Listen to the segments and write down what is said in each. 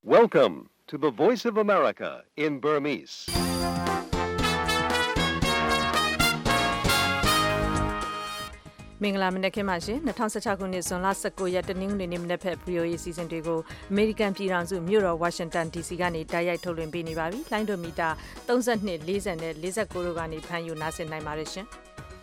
Welcome to the Voice of America in Burmese. ။မင်္ဂလာမနက်ခင်းပါရှင်2016ခုနှစ်ဇွန်လ19ရက်တနင်္ဂနွေနေ့မနက်ဖက် VOA စီစဉ်တွေကိုအမေရိကန်ပြည်ထောင်စုမြို့တော် Washington DC ကနေတိုက်ရိုက်ထုတ်လွှင့်ပေးနေပါပြီ။လိုင်းဒိုမီတာ32 40နဲ့49တို့ကနေဖမ်းယူနားဆင်နိုင်ပါတယ်ရှင်။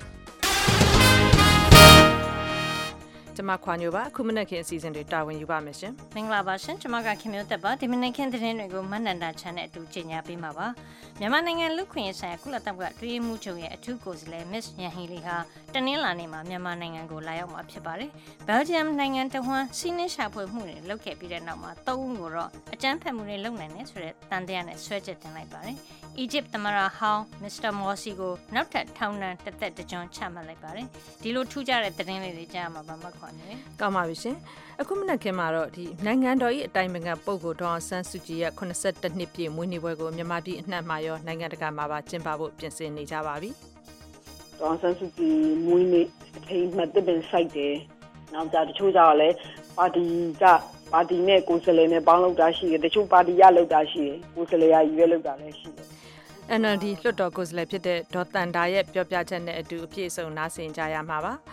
ကျွန်မခွာညိုပါအခုမနက်ခင်းအစီအစဉ်တွေတာဝန်ယူပါမယ်ရှင်မင်္ဂလာပါရှင်ကျွန်မကခင်မျိုးသက်ပါဒီမနက်ခင်းသတင်းတွေကိုမတ်နန္ဒာချန်နဲ့အတူကြီးညာပေးမှာပါမြန်မာနိုင်ငံလူခွင့်ရေးဆိုင်ရာကုလသမဂ္ဂတွေ့မှုချုပ်ရဲ့အထူးကိုယ်စားလှယ် Miss ရန်ဟီလီဟာတနင်္လာနေ့မှာမြန်မာနိုင်ငံကိုလာရောက်မှာဖြစ်ပါတယ်ဘယ်လ်ဂျီယမ်နိုင်ငံတဝန်းစီးနှင်းရှာဖွေမှုတွေလုပ်ခဲ့ပြီးတဲ့နောက်မှာ၃ဦးကိုတော့အကြမ်းဖက်မှုတွေလုပ်နိုင်တယ်ဆိုတဲ့တန်တရားနဲ့ဆွဲချက်တင်လိုက်ပါတယ်အီဂျစ်သမ္မတဟောင်းမစ္စတာမော်စီကိုနောက်ထပ်ထောင်ဒဏ်တစ်သက်တကြွချမှတ်လိုက်ပါတယ်ဒီလိုထူးခြားတဲ့သတင်းလေးတွေကြားမှာပါမခွာနေတယ်ကောင်းပါပြီရှင်အခုမနက်ခင်းမှာတော့ဒီနိုင်ငံတော်၏အတိုင်ပင်ခံပုဂ္ဂိုလ်ဒေါ်အောင်ဆန်းစုကြည်ရဲ့82နှစ်ပြည့်မွေးနေ့ပွဲကိုမြန်မာပြည်အနှံ့မှာရောနိုင်ငံတကာမှာပါကျင်းပဖို့ပြင်ဆင်နေကြပါပြီဒေါ်အောင်ဆန်းစုကြည်မွေးနေ့အထိမ်းအမှတ်သစ်ပင်စိုက်တယ်နောက်ကြတချို့ကြတော့လည်းပါတီနဲ့ကိုယ်စားလှယ်နဲ့ပေါင်းလုပ်တာရှိတယ်တချို့ပါတီရလုပ်တာရှိတယ်ကိုယ်စားလှယ်ရရွေးလုပ်တာလည်းရှိတယ် NLD လွှတ်တော်ကိုယ်စားလှယ်ဖြစ်တဲ့ဒေါ်တန်တာရဲ့ပြောပြချက်နဲ့အတူအပြည့်အစုံနားဆင်ကြရမှာပါ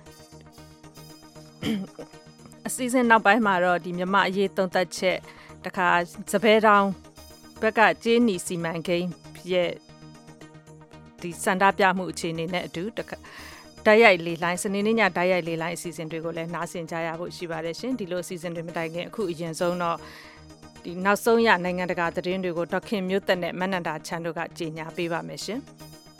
အစီအစဉ်နောက်ပိုင်းမှာတော့ဒီမြမအရေးသုံးသက်ချက်တခါစပယ်တောင်ဘက်ကကျေးနီစီမံကိန်းရဲ့ဒီစန္ဒပြမှုအခြေအနေနဲ့အတူတိုက်ရိုက်လေလိုင်းစနေနေ့ညတိုက်ရိုက်လေလိုင်းအစီအစဉ်တွေကိုလည်းနားဆင်ကြရဖို့ရှိပါတယ်ရှင်ဒီလိုအစီအစဉ်တွေမတိုင်ခင်အခုအရင်ဆုံးတော့ဒီနောက်ဆုံးရနိုင်ငံတကာသတင်းတွေကိုဒေါက်ခင်မျိုးသက်နဲ့မနန္ဒာချန်တို့ကကြေညာပေးပါမယ်ရှင်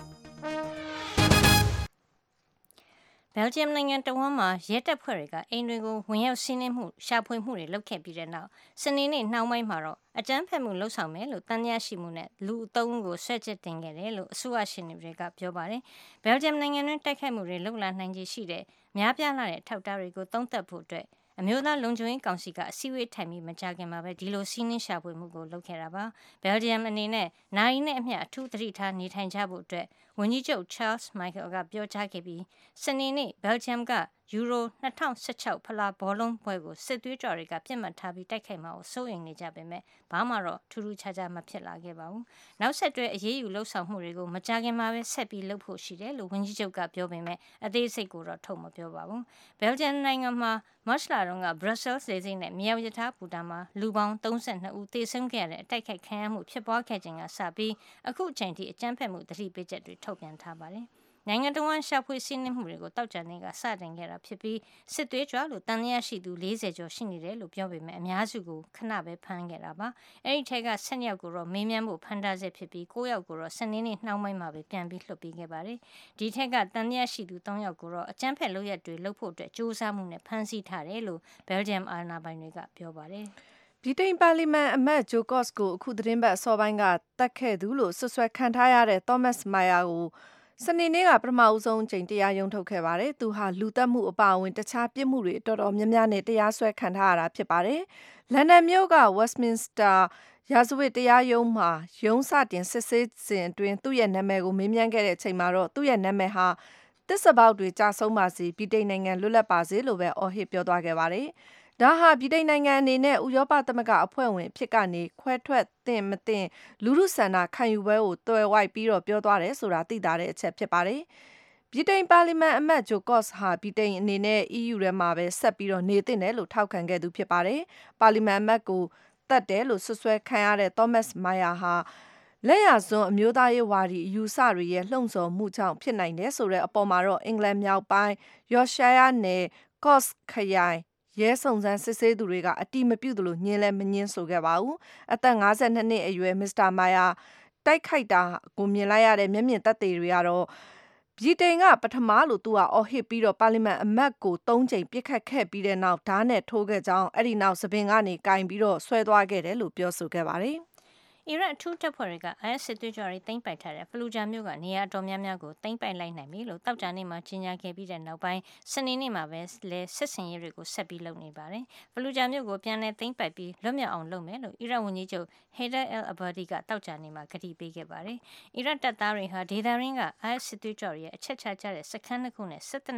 ဘယ်လ်ဂျီယမ်နိုင်ငံတဝန်းမှာရဲတပ်ဖွဲ့တွေကအိမ်တွေကိုဝင်ရောက်စီးနင်းမှုရှာဖွေမှုတွေလုပ်ခဲ့ပြီးတဲ့နောက်စနေနေ့နှောင်းပိုင်းမှာတော့အကြမ်းဖက်မှုလှုပ်ဆောင်မယ်လို့တန်တရားရှိမှုနဲ့လူအုံကိုဆွဲချက်တင်ခဲ့တယ်လို့အစိုးရရှင်တွေကပြောပါတယ်ဘယ်လ်ဂျီယမ်နိုင်ငံတွင်းတိုက်ခိုက်မှုတွေလှုပ်လာနိုင်ခြေရှိတဲ့များပြားလာတဲ့အထောက်အထားတွေကိုသုံးသပ်ဖို့အတွက်အမျိုးသားလုံခြုံရေးကောင်စီကအစည်းအဝေးထိုင်ပြီးမကြာခင်မှာပဲဒီလိုစီးနှင်းရှာဖွေမှုကိုလုပ်ခဲ့တာပါဘယ်လ်ဂျီယမ်အနေနဲ့နိုင်နဲ့အမျှအထူးသတိထားနေထိုင်ကြဖို့အတွက်ဝန်ကြီးချုပ် Charles Michel ကပြောကြားခဲ့ပြီးစနေနေ့ဘယ်လ်ဂျီယမ်ကယူရို2016ဖလားဘောလုံးပွဲကိုစစ်သွေးကြော်တွေကပြစ်မှတ်ထားပြီးတိုက်ခိုက်မှာကိုစိုးရိမ်နေကြပေမဲ့ဘာမှတော့ထူးထူးခြားခြားမဖြစ်လာခဲ့ပါဘူး။နောက်ဆက်တွဲအရေးယူလှုပ်ဆောင်မှုတွေကိုမကြာခင်မှာပဲဆက်ပြီးလုပ်ဖို့ရှိတယ်လို့ဝန်ကြီးချုပ်ကပြောပေမဲ့အသေးစိတ်ကိုတော့ထုတ်မပြောပါဘူး။ဘယ်လ်ဂျီယမ်နိုင်ငံမှာမတ်လတုန်းက Brussels လေဆိပ်နဲ့မြောက်ရထားဘူတာမှာလူပေါင်း32ဦးသေဆုံးခဲ့ရတဲ့အတိုက်ခိုက်ခံရမှုဖြစ်ပွားခဲ့ခြင်းကစပြီးအခုအချိန်ထိအကြမ်းဖက်မှုသတိပေးချက်တွေထုတ်ပြန်ထားပါတယ်။နိုင်ငံတော်ဝန်ရှာဖွေစီးနှင်းမှုတွေကိုတောက်ကြနေကစတင်ခဲ့တာဖြစ်ပြီးစစ်သွေးကြွလို့တန်တရားရှိသူ40ကျော်ရှိနေတယ်လို့ပြောပေမဲ့အများစုကိုခဏပဲဖမ်းခဲ့တာပါအဲ့ဒီထက်က10ယောက်ကိုတော့မေးမြန်းဖို့ဖမ်းထားစေဖြစ်ပြီး9ယောက်ကိုတော့စနေနေ့နှောင်းပိုင်းမှာပဲပြန်ပြီးလွှတ်ပေးခဲ့ပါတယ်ဒီထက်ကတန်တရားရှိသူ3ယောက်ကိုတော့အကြမ်းဖက်လုပ်ရက်တွေလုပ်ဖို့အတွက်စ조사မှုနဲ့ဖမ်းဆီးထားတယ်လို့ဘယ်လ်ဂျီယမ်အာဏာပိုင်တွေကပြောပါတယ်ဗြိတိန်ပါလီမန်အမတ်ဂျိုကော့စ်ကိုအခုသတင်းပတ်အစောပိုင်းကတတ်ခဲ့သူလို့ဆွဆွဲခံထားရတဲ့သောမတ်မိုင်ယာကိုစနေနေ့ကပထမဦးဆုံးချိန်တရားရုံးထုတ်ခဲ့ပါတယ်။သူဟာလူသတ်မှုအပါအဝင်တခြားပြစ်မှုတွေတော်တော်များများနဲ့တရားစွဲခံထားရတာဖြစ်ပါတယ်။လန်ဒန်မြို့က Westminster ရာဇဝတ်တရားရုံးမှာရုံးစတင်စစ်ဆေးစဉ်အတွင်းသူ့ရဲ့နာမည်ကိုမေးမြန်းခဲ့တဲ့အချိန်မှာတော့သူ့ရဲ့နာမည်ဟာသစ္စာပေါက်တွေကြာဆုံးပါစေဗြိတိန်နိုင်ငံလွတ်လပ်ပါစေလို့ပဲအော်ဟစ်ပြောသွားခဲ့ပါတယ်။ဒါဟာဗြိတိန်နိုင်ငံအနေနဲ့ဥရောပသမဂ္ဂအဖွဲ့ဝင်ဖြစ်ကနေခွဲထွက်သင့်မသင့်လူထုဆန္ဒခံယူပွဲကိုတွယ်ဝိုက်ပြီးတော့ပြောသွားတယ်ဆိုတာသိတာတဲ့အချက်ဖြစ်ပါတယ်။ဗြိတိန်ပါလီမန်အမတ်ဂျိုကော့စ်ဟာဗြိတိန်အနေနဲ့ EU ထဲမှာပဲဆက်ပြီးတော့နေသင့်တယ်လို့ထောက်ခံခဲ့သူဖြစ်ပါတယ်။ပါလီမန်အမတ်ကိုတတ်တယ်လို့ဆွဆွဲခံရတဲ့သောမတ်မိုင်ယာဟာလက်ရစွန်းအမျိုးသားရေးဝါဒီအယူဆတွေရဲ့လှုံ့ဆော်မှုကြောင့်ဖြစ်နိုင်တယ်ဆိုတဲ့အပေါ်မှာတော့အင်္ဂလန်မြောက်ပိုင်းယော်ရှိုင်းယားနယ်ကော့စ်ခရိုင်ရဲစုံစမ်းစစ်ဆေးသူတွေကအတိမပြုသလိုညင်းလဲမညင်းဆိုခဲ့ပါဘူးအသက်52နှစ်အရွယ်မစ္စတာမိုင်ယာတိုက်ခိုက်တာကိုမြင်လိုက်ရတဲ့မျက်မြင်သက်သေတွေကတော့ဗြိတိန်ကပထမလို့သူကအော်ဟစ်ပြီးတော့ပါလီမန်အမတ်ကို3ချိန်ပြစ်ခတ်ခဲ့ပြီးတဲ့နောက်ဓာတ်နဲ့ထိုးခဲ့ကြောင်းအဲ့ဒီနောက်စပင်ကနေကင်ပြီးတော့ဆွဲသွားခဲ့တယ်လို့ပြောဆိုခဲ့ပါတယ်အီရတ်အထူးတပ်ဖွဲ့တွေက IS စစ်သွေးကြွတွေသိမ်းပိုက်ထားတဲ့ဖလူဂျာမြို့ကနေရာတော်များများကိုသိမ်းပိုက်လိုက်နိုင်ပြီလို့တောက်ကြနေ့မှာကြေညာခဲ့ပြီးတဲ့နောက်ပိုင်းစနေနေ့မှာပဲလဲစစ်စင်ရေးတွေကိုဆက်ပြီးလုပ်နေပါတယ်။ဖလူဂျာမြို့ကိုပြန်လည်သိမ်းပိုက်ပြီးလွတ်မြောက်အောင်လုပ်မယ်လို့အီရတ်ဝန်ကြီးချုပ် Haider al-Abadi ကတောက်ကြနေ့မှာကတိပေးခဲ့ပါတယ်။အီရတ်တပ်သားတွေဟာဒေသရင်းက IS စစ်သွေးကြွတွေရဲ့အချက်ချကြတဲ့စခန်းတစ်ခုနဲ့စစ်တပ်နဲ့လ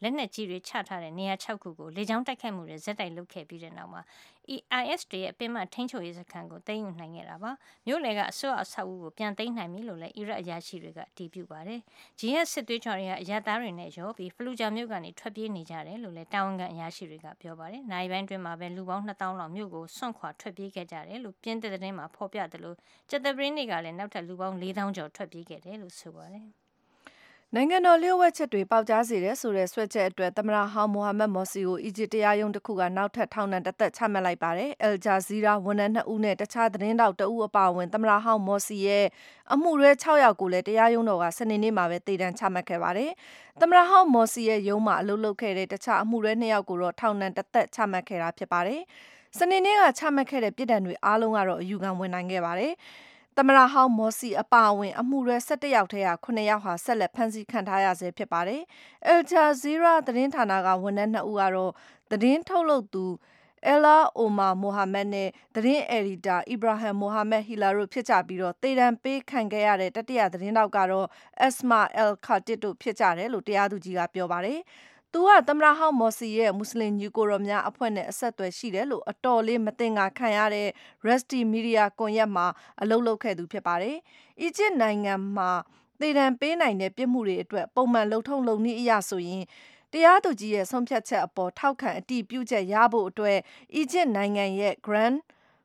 လက်နက်ကြီးတွေချထားတဲ့နေရာ6ခုကိုလေကြောင်းတိုက်ခိုက်မှုတွေဇက်တိုက်လုပ်ခဲ့ပြီးတဲ့နောက်မှာ IS တွေရဲ့ပင်မထိန်းချုပ်ရေးစခန်းကိုသိမ်းယူနိုင်ခဲ့တာပါမြို့လေကအစိုးရအဆောက်အဦကိုပြန်သိမ်းနိုင်ပြီလို့လည်းအီရတ်အရာရှိတွေကအတည်ပြုပါတယ်ဂျီဟတ်စစ်သွေးကြွတွေကအရာသားတွေနဲ့ရောပြီးဖလူဂျာမြို့ကနေထွက်ပြေးနေကြတယ်လို့လည်းတာဝန်ခံအရာရှိတွေကပြောပါတယ်နိုင်ပိုင်းတွင်မှာပဲလူပေါင်း2000လောက်မြို့ကိုစွန့်ခွာထွက်ပြေးခဲ့ကြတယ်လို့ပြင်းတဲ့သတင်းမှာဖော်ပြတယ်လို့ကျက်သပရင်းတွေကလည်းနောက်ထပ်လူပေါင်း4000ကျော်ထွက်ပြေးခဲ့တယ်လို့ဆိုပါတယ်နိုင်ငံတော်လျှို့ဝှက်ချက်တွေပေါက်ကြားစေတဲ့ဆိုတဲ့ဆွဲချက်အတွက်သမ္မတဟောင်းမိုဟာမက်မော်စီကိုအီဂျစ်တရားရုံးတစ်ခုကနောက်ထပ်ထောင်ဒဏ်တစ်သက်ချမှတ်လိုက်ပါတယ်။ El Jazeera ဝန်ထမ်း2ဦးနဲ့တခြားသတင်းတောက်2ဦးအပါအဝင်သမ္မတဟောင်းမော်စီရဲ့အမှုရဲ6ယောက်ကိုလည်းတရားရုံးတော်ကစနေနေ့မှာပဲသေဒဏ်ချမှတ်ခဲ့ပါတယ်။သမ္မတဟောင်းမော်စီရဲ့ရုံးမှာအလုပ်လုပ်ခဲ့တဲ့တခြားအမှုရဲ2ယောက်ကိုတော့ထောင်ဒဏ်တစ်သက်ချမှတ်ခဲ့တာဖြစ်ပါတယ်။စနေနေ့ကချမှတ်ခဲ့တဲ့ပြည်ဒဏ်တွေအားလုံးကတော့အယူခံဝင်နိုင်ခဲ့ပါတယ်။သမ္မတဟောင်းမော်စီအပါအဝင်အမှုရဲ17ယောက်ထဲက9ယောက်ဟာဆက်လက်ဖမ်းဆီးခံထားရဆဲဖြစ်ပါတယ်။ El Jazeera သတင်းဌာနကဝန်ထမ်း2ဦးကတော့သတင်းထုတ်လုပ်သူElla Omar Mohammed နဲ့သတင်းအယ်ဒီတာ Ibrahim Mohammed Hila တို့ဖြစ်ကြပြီးတော့သေဒဏ်ပေးခံခဲ့ရတဲ့တတိယသတင်းတောက်ကတော့ Asma El Khatib တို့ဖြစ်ကြတယ်လို့တရားသူကြီးကပြောပါတယ်။သူကသမ္မတဟောင်းမော်စီရဲ့မွတ်စလင်ညီကိုတော်များအဖွဲ့နဲ့အဆက်အသွယ်ရှိတယ်လို့အတော်လေးမသင်္ကာခံရတဲ့ Rusty Media ကွန်ရက်မှာအလုပ်လုပ်ခဲ့သူဖြစ်ပါတယ်။အီဂျစ်နိုင်ငံမှာသေဒဏ်ပေးနိုင်တဲ့ပြစ်မှုတွေအတွက်ပုံမှန်လုပ်ထုံးလုပ်နည်းအရဆိုရင်တရားသူကြီးရဲ့ဆုံးဖြတ်ချက်အပေါ်ထောက်ခံအတည်ပြုချက်ရဖို့အတွက်အီဂျစ်နိုင်ငံရဲ့ Grand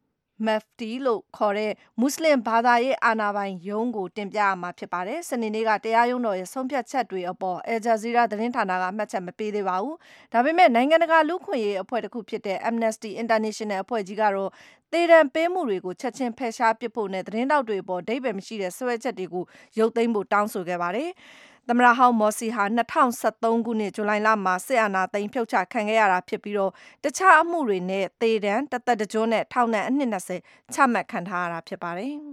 Mufti လို့ခေါ်တဲ့မွတ်စလင်ဘာသာရေးအာဏာပိုင်ရုံးကိုတင်ပြရမှာဖြစ်ပါတယ်။စနေနေ့ကတရားရုံးတော်ရဲ့ဆုံးဖြတ်ချက်တွေအပေါ် Al Jazeera သတင်းဌာနကမှတ်ချက်မပေးသေးပါဘူး။ဒါပေမဲ့နိုင်ငံတကာလူ့ခွင့်ရေးအဖွဲ့တစ်ခုဖြစ်တဲ့ Amnesty International အဖွဲ့ကြီးကတော့သေဒဏ်ပေးမှုတွေကိုချက်ချင်းဖယ်ရှားပစ်ဖို့နဲ့သတင်းတောက်တွေအပေါ်အဓိပ္ပာယ်မရှိတဲ့ဆွဲချက်တွေကိုရုပ်သိမ်းဖို့တောင်းဆိုခဲ့ပါတယ်။သမ္မတဟောင်းမော်စီဟာ2013ခုနှစ်ဇူလိုင်လမှာစစ်အာဏာသိမ်းဖြုတ်ချခံခဲ့ရတာဖြစ်ပြီးတော့တခြားအမှုတွေနဲ့သေဒဏ်တစ်သက်တစ်ကျွန်းနဲ့ထောင်ဒဏ်အနှစ်20ချမှတ်ခံထားရတာဖြစ်ပါတယ်။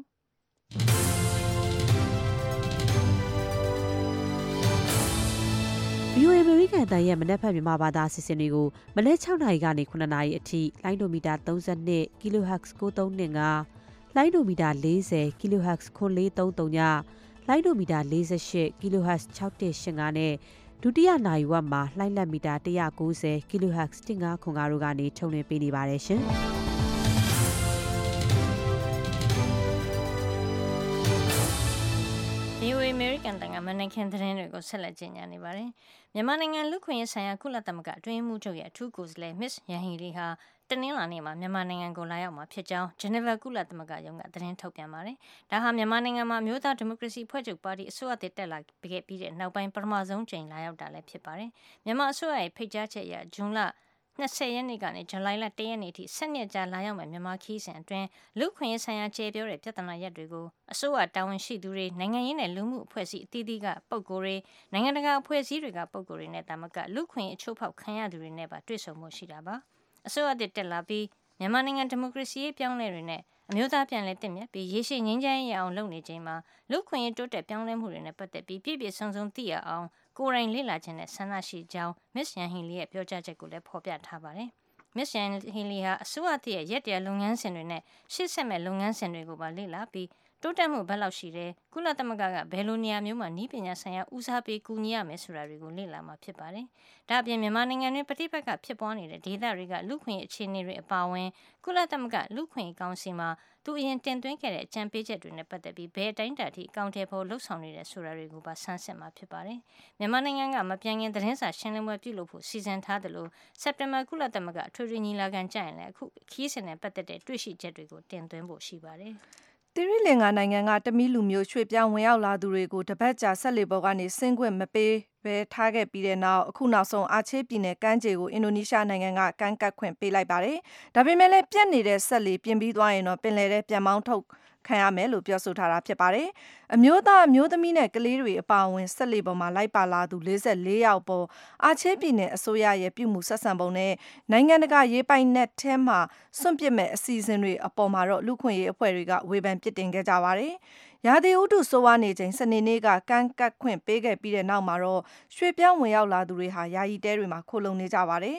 VOA အမေရိကန်အသံရဲ့မနက်ဖြန်မြန်မာဘာသာအစီအစဉ်တွေကိုမနက်6နာရီကနေ9နာရီအထိလိုင်းဒိုမီတာ32 kHz 9325လိုင်းဒိုမီတာ40 kHz 9433ညလိုင်းဒိုမီတာ48 kHz 6185နဲ့ဒုတိယနာရီဝက်မှာလှိုင်းလက်မီတာ190 kHz 1505တို့ကနေထုတ်လွှင့်ပေးနေပါတယ်ရှင်။ VOA American တန်ကမနက်ခင်းသတင်းတွေကိုဆက်လက်ကြေညာနေပါတယ်။မြန်မာနိုင်ငံလူခွင့်ရေးဆိုင်ရာကုလသမဂ္ဂအတွင်းမှုချုပ်ရဲ့အထူးကိုယ်စားလှယ် Miss Yanghee Lee ဟာတနင်္လာနေ့မှာမြန်မာနိုင်ငံကိုလာရောက်မှာဖြစ်ကြောင်း Geneva ကုလသမဂ္ဂရုံးကသတင်းထုတ်ပြန်ပါတယ်။ဒါဟာမြန်မာနိုင်ငံမှာမျိုးသားဒီမိုကရေစီဖွဲ့ချုပ်ပါတီအစိုးရတက်လာခဲ့ပြီးတဲ့နောက်ပိုင်းပထမဆုံးကြိမ်လာရောက်တာလည်းဖြစ်ပါတယ်။မြန်မာအစိုးရရဲ့ဖိတ်ကြားချက်အရဇွန်လ20ရက်နေ့ကနေဇူလိုင်လ1ရက်နေ့ထိ7နှစ်ကြာလာရောက်မယ်မြန်မာခီးစဉ်အတွင်းလူခွင့်ရေးဆိုင်ရာကျေပြောတဲ့ပြဿနာရပ်တွေကိုအစိုးရတာဝန်ရှိသူတွေနိုင်ငံရေးနဲ့လူမှုအဖွဲ့အစည်းအသီးသီးကပုဂ္ဂိုလ်တွေနိုင်ငံတကာအဖွဲ့အစည်းတွေကပုဂ္ဂိုလ်တွေနဲ့တာမကလူခွင့်ရေးအချိုးဖောက်ခံရသူတွေနဲ့ပါတွေ့ဆုံမှုရှိတာပါအစိုးရတက်လာပြီးမြန်မာနိုင်ငံဒီမိုကရေစီရေးပြောင်းလဲတွေနဲ့အမျိုးသားပြန်လည်တည်မြဲပြီးရေရှည်ငြိမ်းချမ်းရေးအောင်လုပ်နေချိန်မှာလူခွင့်ရေးတိုးတက်ပြောင်းလဲမှုတွေနဲ့ပတ်သက်ပြီးပြည့်ပြည့်စုံစုံသိရအောင်ကိုယ်တိုင်လေ့လာခြင်းနဲ့ဆန္ဒရှိကြောင်း Miss Yanghee Lee ရဲ့ပြောကြားချက်ကိုလည်းဖော်ပြထားပါတယ်။ Miss Yanghee Lee ဟာအစိုးရရဲ့ရက်တရားလုပ်ငန်းစဉ်တွေနဲ့ရှေ့ဆက်မဲ့လုပ်ငန်းစဉ်တွေကိုပါလေ့လာပြီးတိုးတက်မှုဘယ်လောက်ရှိတယ်ကုလသမဂ္ဂကဘယ်လိုနေရာမျိုးမှာနည်းပညာဆိုင်ရာဦးစားပေးကူညီရမယ်ဆိုတာတွေကိုလေ့လာမှာဖြစ်ပါတယ်။ဒါ့အပြင်မြန်မာနိုင်ငံတွင်ပဋိပက္ခဖြစ်ပွားနေတဲ့ဒေသတွေကလူခွင့်အခြေအနေတွေအပါအဝင်ကုလသမဂ္ဂလူခွင့်ကောင်စီမှာသူအရင်တင်သွင်းခဲ့တဲ့အကြံပေးချက်တွေနဲ့ပတ်သက်ပြီးဘယ်အတိုင်းအတာထိအကောင့်ထဲပေါ်လှုပ်ဆောင်နေတဲ့ဆိုတာတွေကိုပါဆန်းစစ်မှာဖြစ်ပါတယ်။မြန်မာနိုင်ငံကမပြန်ခင်သတင်းစာရှင်းလင်းပွဲပြုလုပ်ဖို့စီစဉ်ထားတယ်လို့စက်တင်ဘာကုလသမဂ္ဂအထွေထွေညီလာခံကြရင်လည်းအခုခီးစဉ်နဲ့ပတ်သက်တဲ့တွေ့ရှိချက်တွေကိုတင်သွင်းဖို့ရှိပါတယ်။သီရိလင်္ကာနိုင်ငံကတမီးလူမျိုးရွှေ့ပြောင်းဝင်ရောက်လာသူတွေကိုတပတ်ကြာဆက်လေပေါ်ကနေဆင်းခွင့်မပေးဘဲထားခဲ့ပြီးတဲ့နောက်အခုနောက်ဆုံးအာချေးပြည်နယ်ကမ်းခြေကိုအင်ဒိုနီးရှားနိုင်ငံကကမ်းကပ်ခွင့်ပေးလိုက်ပါတယ်။ဒါပေမဲ့လည်းပြက်နေတဲ့ဆက်လေပြင်ပြီးသွားရင်တော့ပင်လယ်ထဲပြန်မောင်းထုတ်ခံရမယ်လို့ပြောဆိုထားတာဖြစ်ပါတယ်။အမျိုးသားအမျိုးသမီးနဲ့ကလေးတွေအပါအဝင်ဆက်လေပေါ်မှာလိုက်ပါလာသူ44ယောက်ပေါ်အာချေးပြည်နယ်အစိုးရရဲ့ပြုမှုဆက်ဆံပုံနဲ့နိုင်ငံတကာရေးပိုင်နက်ထဲမှာစွန့်ပစ်မဲ့အစီအစဉ်တွေအပေါ်မှာတော့လူခွင့်ရေးအဖွဲ့တွေကဝေဖန်ပြစ်တင်ခဲ့ကြပါတယ်။ရာသီဥတုဆိုးဝါးနေချိန်စနေနေ့ကကမ်းကပ်ခွင့်ပေးခဲ့ပြီးတဲ့နောက်မှာတော့ရွှေ့ပြောင်းဝင်ရောက်လာသူတွေဟာယာယီတဲတွေမှာခိုလုံနေကြပါတယ်။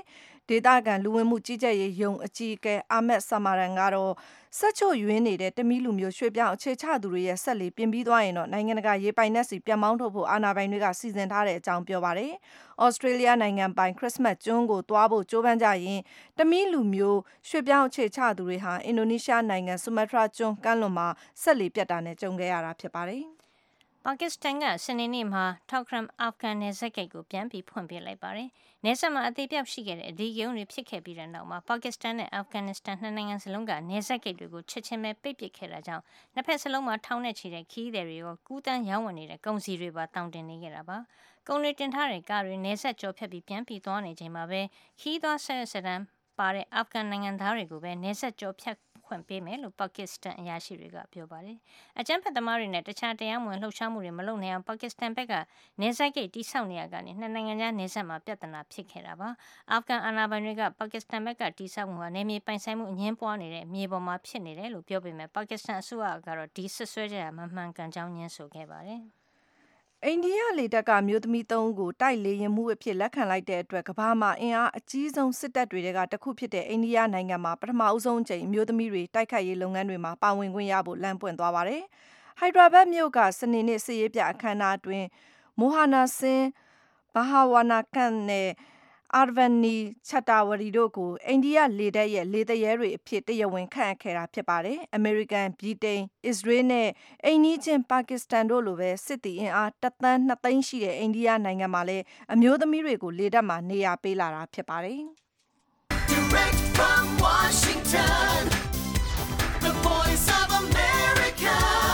ဒေသခံလူဝင်မှုကြီးကြပ်ရေးယုံအကြီးအကဲအာမက်ဆာမာရန်ကတော့ဆက်ချို့ယွင်းနေတဲ့တမီလူမျိုးရွှေ့ပြောင်းအခြေချသူတွေရဲ့ဆက်လီပြင်ပြီးသွားရင်တော့နိုင်ငံတကာရေးပိုင်နက်စီပြန်မောင်းထုတ်ဖို့အာဏာပိုင်တွေကစီစဉ်ထားတဲ့အကြောင်းပြောပါတယ်။ဩစတြေးလျနိုင်ငံပိုင်ခရစ်စမတ်ကျွန်းကိုသွားဖို့ကြိုးပမ်းကြရင်တမီလူမျိုးရွှေ့ပြောင်းအခြေချသူတွေဟာအင်ဒိုနီးရှားနိုင်ငံဆူမာတရာကျွန်းကမ်းလွန်မှာဆက်လီပြတ်တာနဲ့ကြုံခဲ့ရတာဖြစ်ပါတယ်။ပါကစ္စတန်ကစနေနေ့မှာထောက်ခရမ်အာဖဂန်နယ်စပ်ဂိတ်ကိုပြန်ပြီးဖွင့်ပေးလိုက်ပါတယ်။နယ်စပ်မှာအသေးပြောက်ရှိခဲ့တဲ့အဓိကရုဏ်းတွေဖြစ်ခဲ့ပြီးတဲ့နောက်မှာပါကစ္စတန်နဲ့အာဖဂန်နစ္စတန်နှစ်နိုင်ငံစလုံးကနယ်စပ်ဂိတ်တွေကိုချက်ချင်းပဲပိတ်ပစ်ခဲ့တာကြောင့်နှစ်ဖက်စလုံးမှာထောင်နဲ့ချီတဲ့ခရီးသည်တွေရောကူးတန်းရောင်းဝယ်နေတဲ့ကုန်စည်တွေပါတောင်းတင်နေခဲ့တာပါ။ကုန်တွေတင်ထားတဲ့ကားတွေနယ်စပ်ကျော်ဖြတ်ပြီးပြန်ပြီးသွားနေချိန်မှာပဲခရီးသွားဆက်စတန်းပါတဲ့အာဖဂန်နိုင်ငံသားတွေကိုပဲနယ်စပ်ကျော်ဖြတ်ခွင့်ပေးမယ်လို့ပါကစ္စတန်အရာရှိတွေကပြောပါတယ်။အကြမ်းဖက်သမားတွေနဲ့တခြားတရားမဝင်လှုပ်ရှားမှုတွေမလုပ်နိုင်အောင်ပါကစ္စတန်ဘက်ကနယ်စပ်ဂိတ်တိစောက်နေရကနေနှစ်နိုင်ငံကြားနယ်စပ်မှာပြဿနာဖြစ်ခဲ့တာပါ။အာဖဂန်အာဏာပိုင်တွေကပါကစ္စတန်ဘက်ကတိစောက်မှုဟာနယ်မြေပိုင်ဆိုင်မှုအငြင်းပွားနေတဲ့မြေပေါ်မှာဖြစ်နေတယ်လို့ပြောပေမဲ့ပါကစ္စတန်အစိုးရကတော့ဒီဆွဆွဲချက်မမှန်ကန်ကြောင်းညင်းဆိုခဲ့ပါတယ်။အိန္ဒိယလေတပ်ကမျိုးသမီး3ဦးကိုတိုက်လေရင်မှုအဖြစ်လက်ခံလိုက်တဲ့အတွက်ကမ္ဘာမှာအင်အားအကြီးဆုံးစစ်တပ်တွေကတစ်ခုဖြစ်တဲ့အိန္ဒိယနိုင်ငံမှာပထမအဆုံးအကြိမ်မျိုးသမီးတွေတိုက်ခိုက်ရေးလုပ်ငန်းတွေမှာပါဝင်ခွင့်ရဖို့လမ်းပွင့်သွားပါတယ်။ဟိုက်ဒရာဘတ်မြို့ကစနေနေ့စစ်ရေးပြအခမ်းအနားအတွင်းမိုဟာနာဆင်းဘာဟာဝနာကန်နဲ့အာဗန်နီချက်တာဝရီတို့ကိုအိန္ဒိယလေတပ်ရဲ့လေတပ်ရဲတွေအဖြစ်တရားဝင်ခန့်အပ်ခဲ့တာဖြစ်ပါတယ်။အမေရိကန်ဗြိတိန်အစ္စရေးနဲ့အိမ်နီးချင်းပါကစ္စတန်တို့လိုပဲစစ်သည်အင်အား1 သန်း 2 သိန်းရှိတဲ့အိန္ဒိယနိုင်ငံမှာလည်းအမျိုးသမီးတွေကိုလေတပ်မှာနေရာပေးလာတာဖြစ်ပါတယ်။ Direct from Washington, the voice of America,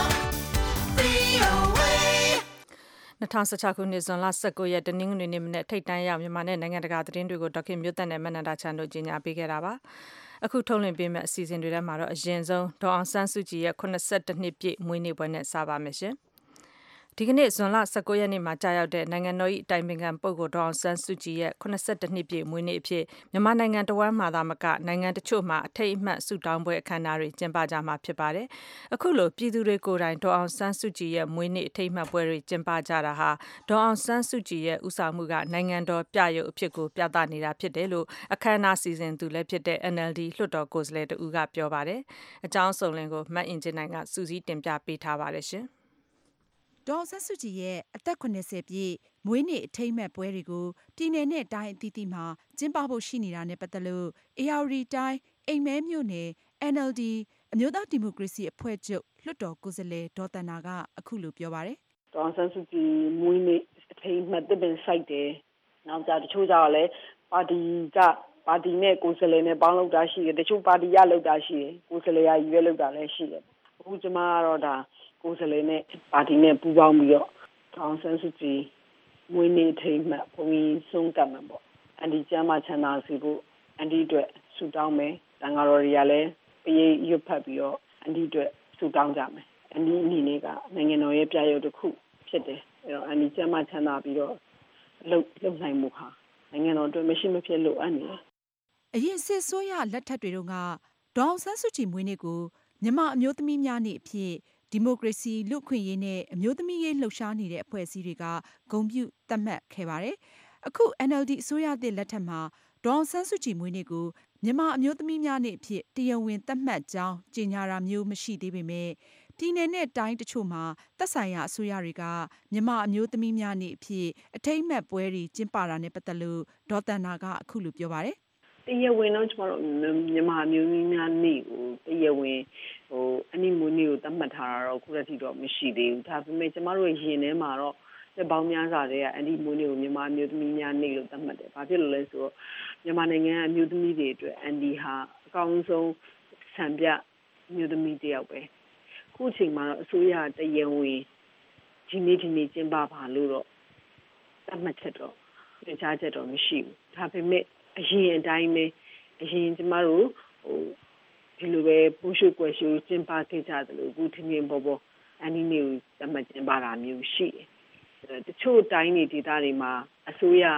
VOA. 2016ခုနှစ်ဇွန်လ19ရက်တနင်္ဂနွေနေ့မနေ့ထိတ်တန်းရောက်မြန်မာနဲ့နိုင်ငံတကာသတင်းတွေကိုဒေါက်ခင်မျိုးသက်နဲ့မနန္ဒာချန်တို့ကြီးညာပေးခဲ့တာပါ။အခုထုတ်လွှင့်ပေးမယ့်အစီအစဉ်တွေထဲမှာတော့အရင်ဆုံးဒေါ်အောင်ဆန်းစုကြည်ရဲ့82နှစ်ပြည့်မွေးနေ့ပွဲနဲ့စပါမယ်ရှင်။ဒီကနေ့ဇွန်လ19ရက်နေ့မှာကြာရောက်တဲ့နိုင်ငံတော်၏အတိုင်ပင်ခံပုဂ္ဂိုလ်ဒေါ်အောင်ဆန်းစုကြည်ရဲ့82နှစ်ပြည့်မွေးနေ့အဖြစ်မြန်မာနိုင်ငံတဝန်းမှာသာမကနိုင်ငံတချို့မှာအထိတ်အမှတ်ဆုတောင်းပွဲအခမ်းအနားတွေကျင်းပကြမှာဖြစ်ပါတယ်။အခုလိုပြည်သူတွေကိုယ်တိုင်ဒေါ်အောင်ဆန်းစုကြည်ရဲ့မွေးနေ့အထိတ်အမှတ်ပွဲတွေကျင်းပကြတာဟာဒေါ်အောင်ဆန်းစုကြည်ရဲ့ဦးဆောင်မှုကနိုင်ငံတော်ပြရုပ်အဖြစ်ကိုပြသနေတာဖြစ်တယ်လို့အခမ်းအနားစီစဉ်သူလည်းဖြစ်တဲ့ NLD လွှတ်တော်ကိုယ်စားလှယ်တဦးကပြောပါတယ်။အကြောင်းစုံလင်ကိုမတ်အင်ဂျင်နိုင်ကစူးစီးတင်ပြပေးထားပါတယ်ရှင်။ဒေါ်အောင်ဆန်းစုကြည်ရဲ့အသက်80ပြည့်မွေးနေ့အထိမ်းအမှတ်ပွဲတွေကိုပြည်내နဲ့တိုင်းအသီးသီးမှာကျင်းပဖို့ရှိနေတာနဲ့ပတ်သက်လို့ဧရာဝတီတိုင်းအိမ်မဲမြို့နယ် NLD အမျိုးသားဒီမိုကရေစီအဖွဲ့ချုပ်လွှတ်တော်ကိုယ်စားလှယ်ဒေါ်သန္တာကအခုလိုပြောပါတယ်။ဒေါ်အောင်ဆန်းစုကြည်မွေးနေ့အထိမ်းအမှတ်သစ်ပင်စိုက်တယ်။နောက်ကြတချို့ကြတော့လည်းပါတီနဲ့ကိုယ်စားလှယ်နဲ့ပေါင်းလုပ်တာရှိတယ်။တချို့ပါတီရလုပ်တာရှိတယ်။ကိုယ်စားလှယ်ရည်ရွယ်လုပ်တာလည်းရှိတယ်။အခုကျမကတော့ဒါကိုယ်စားလှယ်နဲ့ပါတီနဲ့ပူးပေါင်းပြီးတော့ဒေါ်အောင်ဆန်းစုကြည်မွေးနေ့ထိမ်းမှတ်ဘုံကြီးဆုံးကပ်မှာပေါ့။အန်ဒီကျမ်းမချမ်းသာစီဖို့အန်ဒီအတွက်ဆုတောင်းမယ်။တန်ဃာတော်တွေကလည်းပေးရွတ်ဖတ်ပြီးတော့အန်ဒီအတွက်ဆုတောင်းကြမယ်။အန်ဒီအနေနဲ့ကနိုင်ငံတော်ရဲ့ပြရုပ်တစ်ခုဖြစ်တယ်။အဲတော့အန်ဒီကျမ်းမချမ်းသာပြီးတော့လုပ်နိုင်မှုဟာနိုင်ငံတော်အတွက်မရှိမဖြစ်လိုအပ်နေတယ်။အရင်စစ်ဆိုးရလက်ထက်တွေတုန်းကဒေါ်အောင်ဆန်းစုကြည်မွေးနေ့ကိုမြန်မာအမျိုးသမီးများနေ့အဖြစ်ဒီမိုကရေစီလူ့အခွင့်အရေးနဲ့အမျိုးသမီးရေးလှုပ်ရှားနေတဲ့အဖွဲ့အစည်းတွေကဂုဏ်ပြုသတ်မှတ်ခဲ့ပါတယ်။အခု NLD အစိုးရသစ်လက်ထက်မှာဒေါ်အောင်ဆန်းစုကြည်မွေးနေ့ကိုမြန်မာအမျိုးသမီးများနေ့အဖြစ်တရားဝင်သတ်မှတ်ကြောင်းကြေညာတာမျိုးမရှိသေးပေမဲ့ပြည်내နဲ့တိုင်းတချို့မှာသက်ဆိုင်ရာအစိုးရတွေကမြန်မာအမျိုးသမီးများနေ့အဖြစ်အထိမ်းအမှတ်ပွဲတွေကျင်းပတာနဲ့ပတ်သက်လို့ဒေါ်သန္တာကအခုလိုပြောပါတယ်။တရားဝင်တော့ကျမတို့မြန်မာမျိုးမျိုးများနေ့ကိုတရားဝင်အနိမွေးနေ့ကိုသတ်မှတ်ထားတာတော့ခုတည်းကတော့မရှိသေးဘူးဒါပေမဲ့ကျမတို့ရဲ့ရင်ထဲမှာတော့လက်ပေါင်းများစွာတည်းကအနိမွေးနေ့ကိုမြန်မာမျိုးသမီးများနေ့လို့သတ်မှတ်တယ်။ဘာဖြစ်လို့လဲဆိုတော့မြန်မာနိုင်ငံအမျိုးသမီးတွေအတွက်အန်ဒီဟာအကောင်းဆုံးဆံပြမျိုးသမီးတယောက်ပဲ။ခုအချိန်မှာတော့အစိုးရတရားဝင်ဒီနေ့ကျင်းပပါလို့တော့သတ်မှတ်ချက်တော့ကြားချက်တော့မရှိဘူး။ဒါပေမဲ့အရင်အတိုင်းပဲအရင်ကျမတို့ဒီလိုပဲပူရှုကွယ်ရှုကျင်းပခဲ့ကြတယ်လို့အခုထင်မြင်ပေါ်အနီးနေကိုသတ်မှတ်ကျင်းပတာမျိုးရှိတယ်။တချို့တိုင်းဒေသတွေမှာအစိုးရ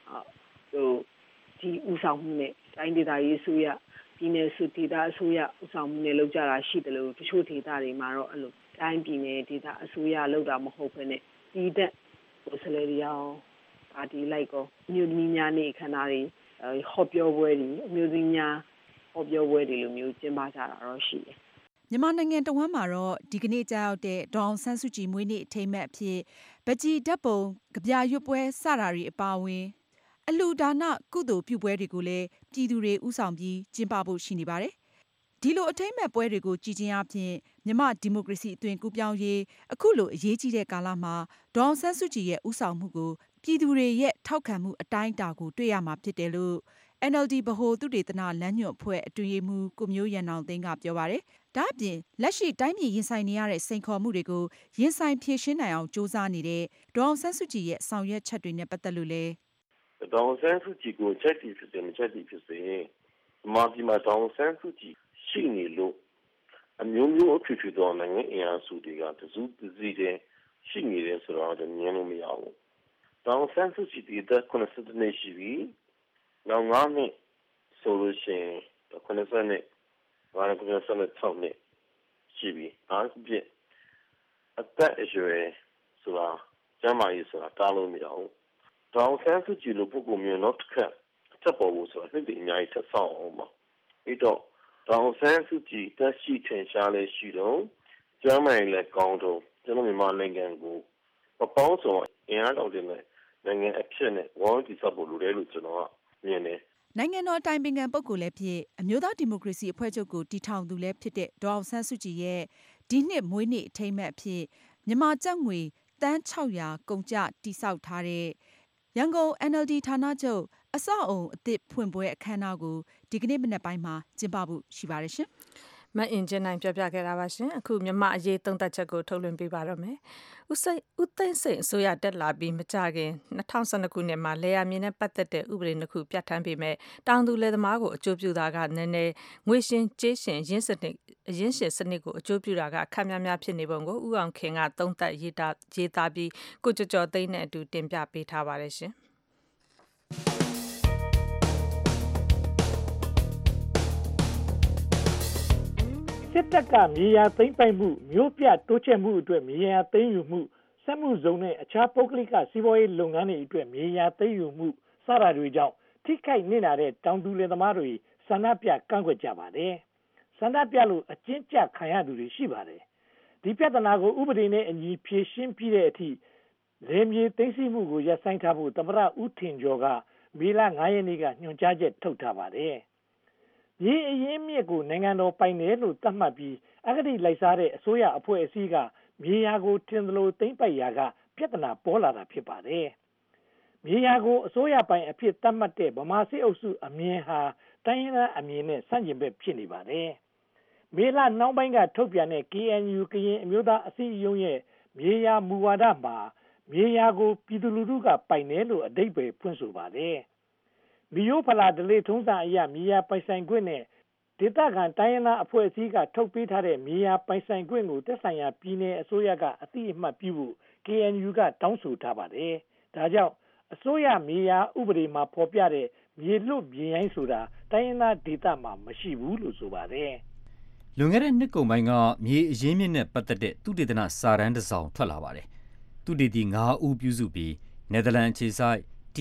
ဒီဥဆောင်မှုနဲ့တိုင်းဒေသရေးအစိုးရပြည်내စုဒေသအစိုးရဥဆောင်မှုနဲ့လုပ်ကြတာရှိတယ်လို့တချို့ဒေသတွေမှာတော့အဲ့လိုတိုင်းပြည်내ဒေသအစိုးရလုပ်တာမဟုတ်ဘဲနဲ့ပြည်သက်ကိုယ်စားလှယ်တွေရောပါတီလိုက်ကောမြို့သမီးများနေခန္ဓာတွေဟောပြောပွဲတွေအမျိုးသမီးများဟောပြောပွဲတွေလိုမျိုးကျင်းပကြတာတော့ရှိတယ်မြန်မာနိုင်ငံတဝန်းမှာတော့ဒီကနေ့ကြာရောက်တဲ့ဒေါအောင်ဆန်းစုကြည်မွေးနေ့အထိမ်းအမှတ်အဖြစ်ပကြည်ဓာတ်ပုံကဗျာရွတ်ပွဲစတာတွေအပါအဝင်အလှူဒါနကုသိုလ်ပြုပွဲတွေကိုလည်းပြည်သူတွေဥဆောင်ပြီးကျင်းပဖို့ရှိနေပါတယ်။ဒီလိုအထိမ်းအမှတ်ပွဲတွေကိုကြည်ချင်းအဖြစ်မြန်မာဒီမိုကရေစီအသွင်ကူးပြောင်းရေးအခုလိုအရေးကြီးတဲ့ကာလမှာဒေါအောင်ဆန်းစုကြည်ရဲ့ဥဆောင်မှုကိုပြည်သူတွေရဲ့ထောက်ခံမှုအတိုင်းအတာကိုတွေ့ရမှာဖြစ်တယ်လို့ NLD ဗဟိုသုတေသနလမ်းညွှန်အဖွဲ့အတွင်းရေးမှူးကိုမျိုးရန်အောင်သိန်းကပြောပါတယ်။ဒါ့အပြင်လက်ရှိတိုင်းပြည်ရင်ဆိုင်နေရတဲ့စိန်ခေါ်မှုတွေကိုရင်ဆိုင်ဖြေရှင်းနိုင်အောင်ကြိုးစားနေတဲ့ဒေါအောင်ဆန်းစုကြည်ရဲ့ဆောင်ရွက်ချက်တွေနဲ့ပတ်သက်လို့လည်းဒေါအောင်ဆန်းစုကြည်ကိုချက်တီဖြစ်စေမချက်တီဖြစ်စေမြန်မာပြည်မှာဒေါအောင်ဆန်းစုကြည်ရှိနေလို့အမျိုးမျိုးအဖြစ်ဖြစ်သောနိုင်ငံအင်အားစုတွေကတစုတစည်းတည်းရှိနေတယ်ဆိုတော့မြင်လို့မရဘူးဒေါအောင်ဆန်းစုကြည်ဒီသက်90နှစ်ရှိပြီနောက်9နှစ်ဆိုလို့ရှိရင်90နှစ်96နှစ်ရှိပြီအားဖြင့်အသက်အရွယ်ဆိုတာကျမ်းမာရေးဆိုတာတားလို့မရဘူးဒေါအောင်ဆန်းစုကြည်လိုပုဂ္ဂိုလ်မျိုးနောက်တစ်ခါတက်ပေါ်ဖို့ဆိုတာနှစ်တည်းအများကြီးဆက်ဆောင်အောင်ပါအဲ့တော့ဒေါအောင်ဆန်းစုကြည်တက်ရှိထင်ရှားလဲရှိတော့ကျမ်းမာရေးလည်းကောင်းတော့ကျွန်တော်မြန်မာနိုင်ငံကိုပပေါင်းဆောင်အင်အားတော်တဲ့နိုင်ငံအဖြစ်နဲ့ဝေါ်တီဆော့ဖို့လိုတယ်လို့ကျွန်တော်ကမြင်တယ်နိုင်ငံတော်အတိုင်ပင်ခံပုဂ္ဂိုလ်လည်းဖြစ်အမျိုးသားဒီမိုကရေစီအဖွဲ့ချုပ်ကိုတည်ထောင်သူလည်းဖြစ်တဲ့ဒေါအောင်ဆန်းစုကြည်ရဲ့ဒီနှစ်မွေးနေ့အထိမ်းအမှတ်အဖြစ်မြန်မာကျပ်ငွေတန်း600ကုန်ကျတည်ဆောက်ထားတဲ့ရန်ကုန် NLD ဌာနချုပ်အဆောက်အုံအသစ်ဖွင့်ပွဲအခမ်းအနားကိုဒီကနေ့မနက်ပိုင်းမှာကျင်းပဖို့ရှိပါတယ်ရှင်မအင်ဂျင်နိုင်ပြောပြခဲ့တာပါရှင်အခုမြန်မာအရေးသုံးသပ်ချက်ကိုထုတ်လွှင့်ပေးပါတော့မယ်ဦးသိန်းစိန်အစိုးရတက်လာပြီးမကြခင်2012ခုနှစ်မှာလေယာမြေနဲ့ပတ်သက်တဲ့ဥပဒေတစ်ခုပြဋ္ဌာန်းပေးမဲ့တောင်သူလယ်သမားကိုအကျိုးပြုတာကနည်းနည်းငွေရှင်ကြေးရှင်ရင်းရှင်စနစ်ကိုအကျိုးပြုတာကခက်များများဖြစ်နေပုံကိုဦးအောင်ခင်ကသုံးသပ်ရေးသားပြီးကိုကျော်ကျော်သိန်းနဲ့အတူတင်ပြပေးထားပါတယ်ရှင်စစ်တပ်ကမြေယာသိမ်းပိုက်မှုမျိုးပြတိုးချဲ့မှုအတွက်မြေယာသိမ်းယူမှုစက်မှုဇုံနဲ့အခြားပုဂ္ဂလိကစီးပွားရေးလုပ်ငန်းတွေအတွက်မြေယာသိမ်းယူမှုစတာတွေကြောင့်ထိခိုက်နစ်နာတဲ့တောင်သူလယ်သမားတွေဆန္ဒပြကန့်ကွက်ကြပါတယ်။ဆန္ဒပြလို့အကျဉ်းချခံရသူတွေရှိပါတယ်။ဒီပြဿနာကိုဥပဒေနဲ့အညီဖြေရှင်းပြီးတဲ့အထိလယ်မြေသိမ်းဆည်းမှုကိုရပ်ဆိုင်းထားဖို့သမ္မတဦးထင်ကျော်ကမေလ9ရက်နေ့ကညွှန်ကြားချက်ထုတ်ထားပါတယ်။မြေအရင်းမြစ်ကိုနိုင်ငံတော်ပိုင်တယ်လို့သတ်မှတ်ပြီးအဂတိလိုက်စားတဲ့အစိုးရအဖွဲ့အစည်းကမြေယာကိုထင်သလိုသိမ်းပိုက်ရာကပြဿနာပေါ်လာတာဖြစ်ပါတယ်။မြေယာကိုအစိုးရပိုင်အဖြစ်သတ်မှတ်တဲ့ဗမာစစ်အုပ်စုအမြင်ဟာတိုင်းရင်းသားအမြင်နဲ့ဆန့်ကျင်ဘက်ဖြစ်နေပါတယ်။မေလနောက်ပိုင်းကထုတ်ပြန်တဲ့ KNU ကရင်အမျိုးသားအစည်းအရုံးရဲ့မြေယာမူဝါဒမှာမြေယာကိုပြည်သူလူထုကပိုင်တယ်လို့အဓိပ္ပာယ်ဖွင့်ဆိုပါတယ်။မြို့ဖလာဒလေထုံးစံအရမြေယာပိုင်ဆိုင်ခွင့်နဲ့ဒေသခံတိုင်းရင်းသားအဖွဲ့အစည်းကထုတ်ပေးထားတဲ့မြေယာပိုင်ဆိုင်ခွင့်ကိုသက်ဆိုင်ရာပြည်내အစိုးရကအသိအမှတ်ပြုဖို့ KNU ကတောင်းဆိုထားပါတယ်။ဒါကြောင့်အစိုးရမြေယာဥပဒေမှာဖော်ပြတဲ့မြေလွတ်မြေရိုင်းဆိုတာတိုင်းရင်းသားဒေသမှာမရှိဘူးလို့ဆိုပါတယ်။လွန်ခဲ့တဲ့နှစ်ကုန်ပိုင်းကမြေအရင်းမြစ်နဲ့ပတ်သက်တဲ့သုတေသနစာတမ်းတစ်စောင်ထွက်လာပါတယ်။သုတေသီ9ဦးပြုစုပြီးနယ်သာလန်အခြေစိုက်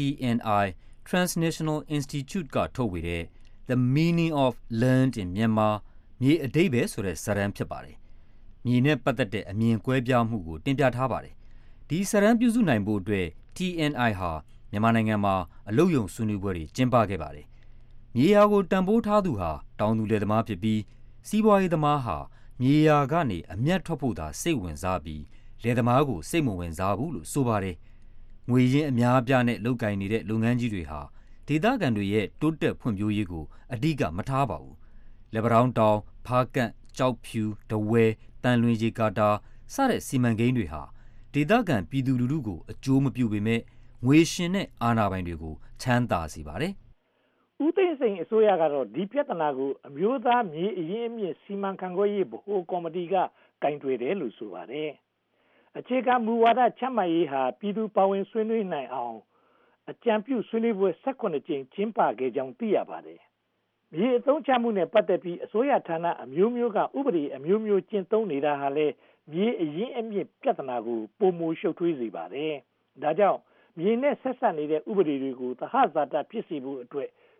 TNI Transnational Institute ကထုတ်ဝေတဲ့ The Meaning of Land in Myanmar မြေအဓိပ္ပာယ်ဆိုတဲ့စာတမ်းဖြစ်ပါတယ်။မြေနဲ့ပတ်သက်တဲ့အမြင်ကွဲပြားမှုကိုတင်ပြထားပါတယ်။ဒီစာတမ်းပြုစုနိုင်ဖို့အတွက် TNI ဟာမြန်မာနိုင်ငံမှာအလုပ်ရုံဆွေးနွေးပွဲတွေကျင်းပခဲ့ပါတယ်။မြေယာကိုတန်ဖိုးထားသူဟာတောင်သူလယ်သမားဖြစ်ပြီးစီးပွားရေးသမားဟာမြေယာကနေအမြတ်ထွက်ဖို့သာစိတ်ဝင်စားပြီးလယ်သမားကိုစိတ်မဝင်စားဘူးလို့ဆိုပါတယ်။ငွေရင်းအများအပြားနဲ့လုပ်ကိုင်နေတဲ့လုပ်ငန်းကြီးတွေဟာဒေသခံတွေရဲ့တိုးတက်ဖွံ့ဖြိုးရေးကိုအဓိကမထားပါဘူး။လက်ပံတောင်ဖားကန့်ကြောက်ဖြူတဝဲတန်လွင်ရေကာတာစတဲ့စီမံကိန်းတွေဟာဒေသခံပြည်သူလူထုကိုအကျိုးမပြုပေမဲ့ငွေရှင်တဲ့အာဏာပိုင်တွေကိုချမ်းသာစေပါတယ်။ဦးသိန်းစိန်အစိုးရကတော့ဒီပြဿနာကိုအမျိုးသားမြေအရင်းအမြစ်စီမံခန့်ခွဲရေးဗဟိုကော်မတီကကင်တွယ်တယ်လို့ဆိုပါတယ်။အခြေခံမူဝါဒချမှတ်ရေးဟာပြည်သူပါဝင်ဆွေးနွေးနိုင်အောင်အကြံပြုဆွေးနွေးပွဲ18ကြိမ်ကျင်းပခဲ့ကြောင်းသိရပါတယ်။မြေအသုံးချမှုနဲ့ပတ်သက်ပြီးအစိုးရဌာနအမျိုးမျိုးကဥပဒေအမျိုးမျိုးကျင့်သုံးနေတာဟာလည်းမြေအရင်းအမြစ်ပြဿနာကိုပုံမရှုပ်ထွေးစေပါတယ်။ဒါကြောင့်မြေနဲ့ဆက်စပ်နေတဲ့ဥပဒေတွေကိုသဟဇာတဖြစ်စေဖို့အတွက်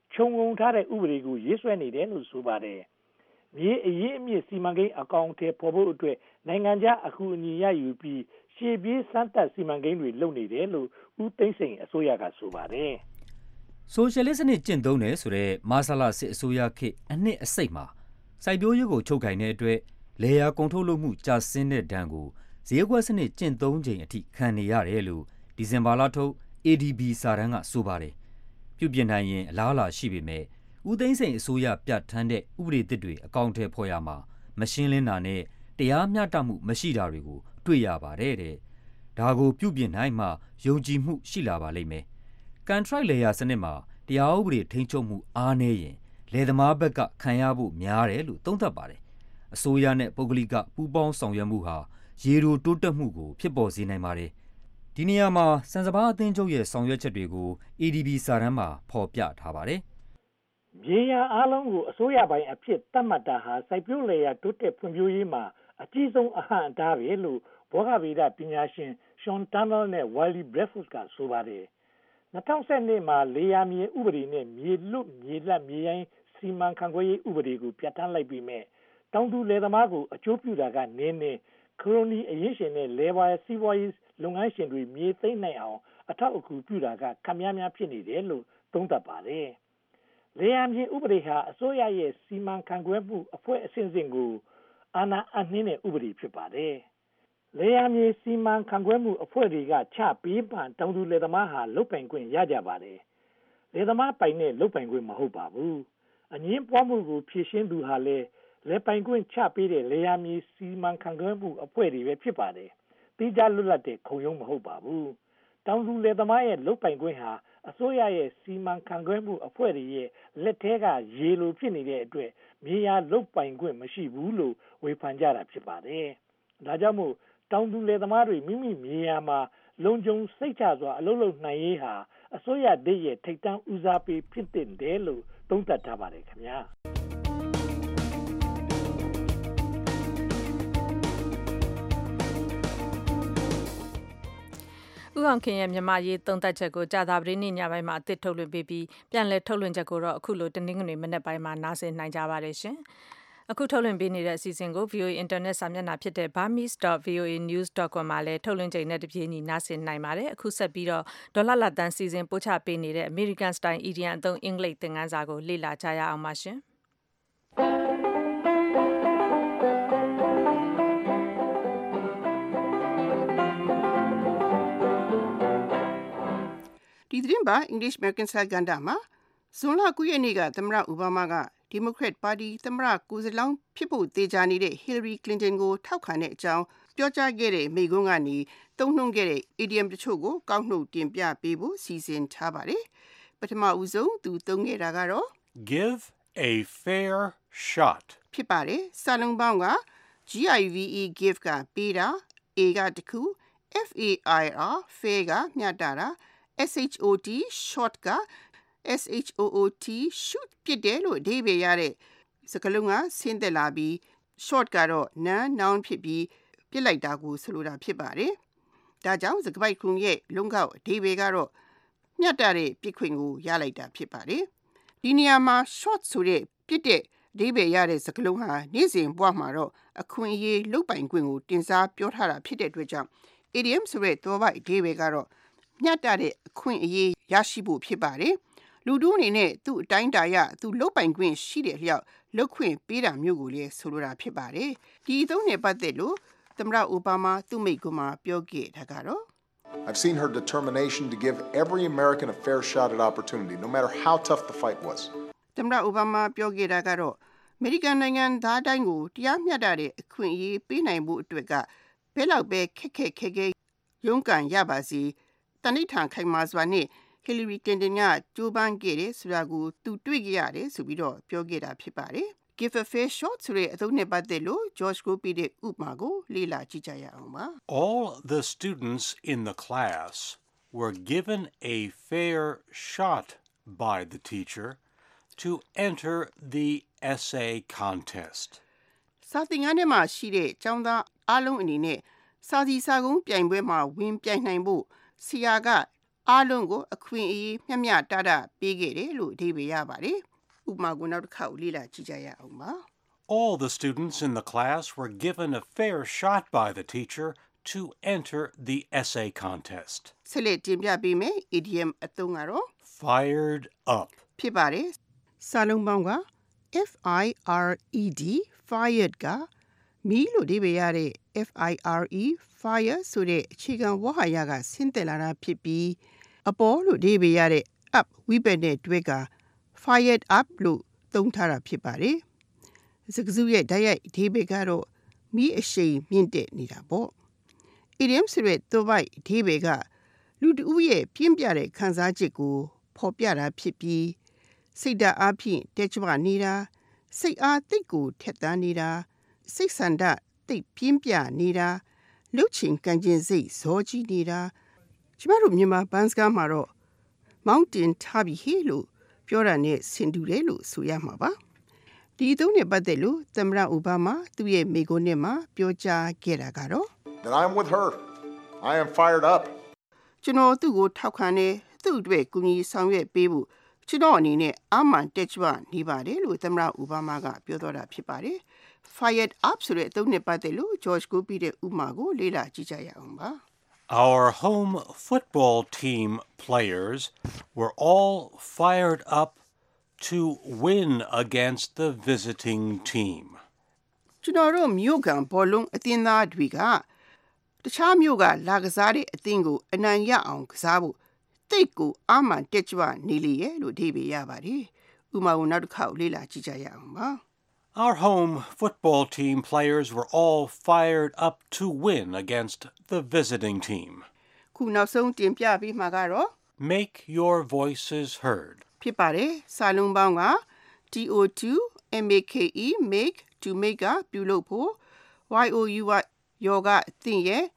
ခြုံငုံထားတဲ့ဥပဒေကိုရေးဆွဲနေတယ်လို့ဆိုပါတယ်။မြေအရေးအမြစ်စီမံကိန်းအကောင့်ထဲပေါ်ဖို့အတွက်နိုင်ငံခြားအကူအညီရယူပြီးရှေ့ပြေးစမ်းသပ်စီမံကိန်းတွေလုပ်နေတယ်လို့ဦးသိန်းစိန်အစိုးရကဆိုပါတယ်။ဆိုရှယ်လစ်စနစ်ကျင့်သုံးတယ်ဆိုတဲ့မဆလာစစ်အစိုးရခေတ်အနှစ်အစိတ်မှာစိုက်ပျိုးရေးကိုချုပ်ကိုင်တဲ့အတွက်လေယာကုန်ထုတ်လုပ်မှုကျဆင်းတဲ့ဒဏ်ကိုဈေးကွက်စနစ်ကျင့်သုံးချိန်အထိခံနေရတယ်လို့ဒီဇင်ဘာလထုတ် ADB စာတမ်းကဆိုပါတယ်။ပြုပြင်နိုင်ရင်အလားအလာရှိပေမဲ့ဦးသိန်းစိန်အစိုးရပြဋ္ဌာန်းတဲ့ဥပဒေသစ်တွေအကောင့်ထဲဖော်ရမှာမရှင်းလင်းတာနဲ့တရားမျှတမှုမရှိတာတွေကိုတွေ့ရပါတယ်တဲ့။ဒါကိုပြုပြင်နိုင်မှယုံကြည်မှုရှိလာပါလိမ့်မယ်။ Contract Layer စနစ်မှာတရားဥပဒေထိန်းချုပ်မှုအားနည်းရင်လယ်သမားဘက်ကခံရဖို့များတယ်လို့သုံးသပ်ပါတယ်။အစိုးရနဲ့ပုဂ္ဂလိကပူးပေါင်းဆောင်ရွက်မှုဟာရေတိုတိုးတက်မှုကိုဖြစ်ပေါ်စေနိုင်ပါတယ်။ဒီနေရာမှာစံစပါးအသင်းချုပ်ရဲ့ဆောင်ရွက်ချက်တွေကို ADB စာတမ်းမှာဖော်ပြထားပါတယ်။မြေယာအားလုံးကိုအစိုးရပိုင်းအဖြစ်သတ်မှတ်တာဟာစိုက်ပျိုးလယ်ယာတိုးတက်ဖွံ့ဖြိုးရေးမှာအကြီးဆုံးအဟန့်အတားပဲလို့ဘောဂဗေဒပညာရှင် Sean Turnell နဲ့ Wiley Breakfast ကဆိုပါတယ်။2012မှာလေယာမြေဥပဒေနဲ့မြေလွတ်မြေလပ်မြေရိုင်းစီမံခန့်ခွဲရေးဥပဒေကိုပြဋ္ဌာန်းလိုက်ပြီးမြဲတောင်သူလယ်သမားကိုအကျိုးပြုတာကနည်းနည်းခရိုနီအရေးရှင်နဲ့လေဘာစီးပွားရေးလုပ်ငန်းရှင်တွေမြေသိမ်းနိုင်အောင်အထောက်အကူပြုတာကခက်များများဖြစ်နေတယ်လို့သုံးသပ်ပါတယ်။လေယာမြေဥပဒေဟာအစိုးရရဲ့စီမံခန့်ခွဲမှုအဖွဲ့အဆင့်ဆင့်ကိုအာဏာအနှင်းတဲ့ဥပဒေဖြစ်ပါတယ်။လေယာမြေစီမံခန့်ခွဲမှုအဖွဲ့တွေကချပေးမှတောင်သူလယ်သမားဟာလုတ်ပိုင်ခွင့်ရကြပါတယ်။လယ်သမားပိုင်နဲ့လုတ်ပိုင်ခွင့်မဟုတ်ပါဘူး။အငင်းပွားမှုကိုဖြေရှင်းသူဟာလည်းလယ်ပိုင်ခွင့်ချပေးတဲ့လေယာမြေစီမံခန့်ခွဲမှုအဖွဲ့တွေပဲဖြစ်ပါတယ်။တိကျလွတ်လပ်တဲ့ခုံရုံးမဟုတ်ပါဘူး။တောင်သူလယ်သမားရဲ့လုတ်ပိုင်ခွင့်ဟာအစိုးရရဲ့စီမံခန့်ခွဲမှုအဖွဲ့တွေရဲ့လက်ထဲကရေလိုဖြစ်နေတဲ့အတွက်မြေယာလုတ်ပိုင်ခွင့်မရှိဘူးလို့ဝေဖန်ကြတာဖြစ်ပါတယ်။ဒါကြောင့်မို့တောင်သူလယ်သမားတွေမိမိမြေယာမှာလုံခြုံစိတ်ချစွာအလုပ်လုပ်နိုင်ရေးဟာအစိုးရဒိတ်ရဲ့ထိပ်တန်းဦးစားပေးဖြစ်တဲ့တယ်လို့သုံးသပ်ထားပါတယ်ခင်ဗျာ။ဦးအောင်ခင်ရဲ့မြန်မာရေးသုံးသပ်ချက်ကိုကြာသပတေးနေ့ညပိုင်းမှာအသစ်ထုတ်လွှင့်ပေးပြီးပြန်လည်ထုတ်လွှင့်ချက်ကိုတော့အခုလိုတနင်္ဂနွေမနေ့ပိုင်းမှာနားဆင်နိုင်ကြပါတယ်ရှင်။အခုထုတ်လွှင့်ပေးနေတဲ့အစီအစဉ်ကို VOA Internet စာမျက်နှာဖြစ်တဲ့ burmese.voanews.com မှာလည်းထုတ်လွှင့်ချိန်နဲ့တပြေးညီနားဆင်နိုင်ပါတယ်။အခုဆက်ပြီးတော့ဒေါ်လာလတ်တန်းစီစဉ်ပို့ချပေးနေတဲ့ American Style Idiom အသုံးအင်္ဂလိပ်သင်ခန်းစာကိုလေ့လာကြရအောင်ပါရှင်။ဒီသတင်းပါ English American Style ကဏ္ဍမှာဇွန်လ9ရက်နေ့ကသမ္မတအိုဘားမားက Democrat Party သမ္မတကိုယ်စားလှယ်ဖြစ်ဖို့သေချာနေတဲ့ Hillary Clinton ကိုထောက်ခံတဲ့အကြောင်းပြောကြားခဲ့တဲ့မိန့်ခွန်းကနေသုံးနှုန်းခဲ့တဲ့ idiom တချို့ကိုကောက်နှုတ်တင်ပြပေးဖို့စီစဉ်ထားပါတယ်။ပထမဦးဆုံးသူသုံးခဲ့တာကတော့ Give a fair shot ဖြစ်ပါတယ်။စာလုံးပေါင်းက give ကပေးတာ a ကတခု fair fair ကမျှတတာ shot short က shoot ပြစ်တယ်လို့အဓိပ္ပာယ်ရတဲ့စကားလုံးကဆင်းသက်လာပြီး short ကတော့ noun ဖြစ်ပြီးပြစ်လိုက်တာကိုဆိုလိုတာဖြစ်ပါတယ်။ဒါကြောင့်စကားပိုက်ခုံရဲ့လုံးကောက်အဓိပ္ပာယ်ကတော့မျှတတဲ့ပြစ်ခွင့်ကိုရလိုက်တာဖြစ်ပါတယ်။ဒီနေရာမှာ short ဆိုတဲ့ပြစ်တဲ့အဓိပ္ပာယ်ရတဲ့စကားလုံးဟာနေ့စဉ်ဘဝမှာတော့အခွင့်အရေးလုပ်ပိုင်ခွင့်ကိုတင်စားပြောထားတာဖြစ်တဲ့အတွက်ကြောင့် idiom ဆိုတဲ့သွယ်ဝိုက်အဓိပ္ပာယ်ကတော့မျှတတဲ့အခွင့်အရေးရရှိဖို့ဖြစ်ပါတယ်။လူတို့အနေနဲ့သူ့အတိုင်းတာရသူလုပ်ပိုင်ခွင့်ရှိတဲ့အလျောက်လုပ်ခွင့်ပေးတာမျိုးကိုလည်းဆိုလိုတာဖြစ်ပါတယ်။ဒီအသုံးနဲ့ပတ်သက်လို့သမ္မတအိုဘားမားသူ့မိန့်ခွန်းမှာပြောခဲ့တာကတော့ I've seen her determination to give every American a fair shot at opportunity, no matter how tough the fight was. သမ္မတအိုဘားမားပြောခဲ့တာကတော့အမေရိကန်နိုင်ငံသားတိုင်းကိုတရားမျှတတဲ့အခွင့်အရေးပေးနိုင်ဖို့အတွက်ကဘယ်လောက်ပဲခက်ခဲရုန်းကန်ရပါစေတဏိဌာန်ခိုင်မာစွာနဲ့ Hillary Clinton ကကြိုးပမ်းခဲ့တယ်ဆိုတာကိုသူတွေ့ကြရတယ်ဆိုပြီးတော့ပြောခဲ့တာဖြစ်ပါတယ်။ Give a fair shot ဆိုတဲ့အသုံးနဲ့ပတ်သက်လို့ George ကိုပြတဲ့ဥပမာကိုလေ့လာကြည့်ကြရအောင်ပါ။ All the students in the class were given a fair shot by the teacher to enter the essay contest. စာသင်ခန်းထဲမှာရှိတဲ့ကျောင်းသားအားလုံးအနေနဲ့စာစီစာကုန်းပြိုင်ပွဲမှာဝင်ပြိုင်နိုင်ဖို့ဆရာကအားလုံးကိုအခွင့်အရေးမျှမျှတတပေးခဲ့တယ်လို့အဓိပ္ပာယ်ရပါတယ်။ဥပမာကိုနောက်တစ်ခါလေ့လာကြည့်ကြရအောင်ပါ။ All the students in the class were given a fair shot by the teacher to enter the essay contest. ဆက်လက်တင်ပြပေးမယ် idiom အသုံးကတော့ Fired up. ဖြစ်ပါတယ်။စာလုံးပေါင်းက FIRED fired ကမီးလို့အဓိပ္ပာယ်ရတဲ့ FIRE fire ဆိုတဲ့အခြေခံဝါဟာရကဆင်းသက်လာတာဖြစ်ပြီးအပေါ်လို့အဓိပ္ပာယ်ရတဲ့ up ဝိဘတ်နဲ့တွဲက fired up လို့သုံးထားတာဖြစ်ပါတယ်။စကားစုရဲ့တိုက်ရိုက်အဓိပ္ပာယ်ကတော့မီးအရှိန်မြင့်တက်နေတာပေါ့။ idiom ဆိုတဲ့သွပိုက်အဓိပ္ပာယ်ကလူတဦးရဲ့ပြင်းပြတဲ့ခံစားချက်ကိုဖော်ပြတာဖြစ်ပြီးစိတ်ဓာတ်အားဖြင့်တက်ကြွနေတာစိတ်အားသိပ်ကိုထက်သန်နေတာစိတ်ဆန္ဒသိပ်ပြင်းပြနေတာလှုပ်ချင်ကန်ကျင်စိတ်ဇောကြီးနေတာကျမတို့မြန်မာဘန်းစကားမှာတော့ mountain ထားပြီးဟေးလို့ပြောတာနဲ့ဆင်တူတယ်လို့ဆိုရမှာပါဒီအသုံးနဲ့ပတ်သက်လို့သမ္မတအိုဘားမားသူ့ရဲ့မိန့်ခွန်းထဲမှာပြောကြားခဲ့တာကတော့ That I'm with her. I am fired up. ကျွန်တော်သူ့ကိုထောက်ခံတယ်သူ့အတွက်ကူညီဆောင်ရွက်ပေးဖို့ကျွန်တော်အနေနဲ့အာမန်တက်ကြွနေပါတယ်လို့သမ္မတအိုဘားမားကပြောသွားတာဖြစ်ပါတယ်။ Fired up ဆိုတဲ့အသုံးနဲ့ပတ်သက်လို့ George ကိုပြီးတဲ့ဥပမာကိုလေ့လာကြည့်ကြရအောင်ပါ။ Our home football team players were all fired up to win against the visiting team. ကျွန်တော်တို့မြို့ကန်ဘောလုံးအသင်းသားတွေကတခြားမြို့ကလာကစားတဲ့အသင်းကိုအနိုင်ရအောင်ကစားဖို့တိတ်ကိုအာမန်တက်ကြွနေလေရဲ့လို့အဓိပ္ပာယ်ရပါတယ်။ဥပမာကိုနောက်တစ်ခါလေ့လာကြည့်ကြရအောင်ပါ။ Our home football team players were all fired up to win against the visiting team. ခုနောက်ဆုံးတင်ပြပေးမှာကတော့ Make your voices heard. ဖြစ်ပါတယ်။စာလုံးပေါင်းက TO2 MAKE make to make ကပြုလုပ်ဖို့ YOU ကယောကအသင်ရဲ့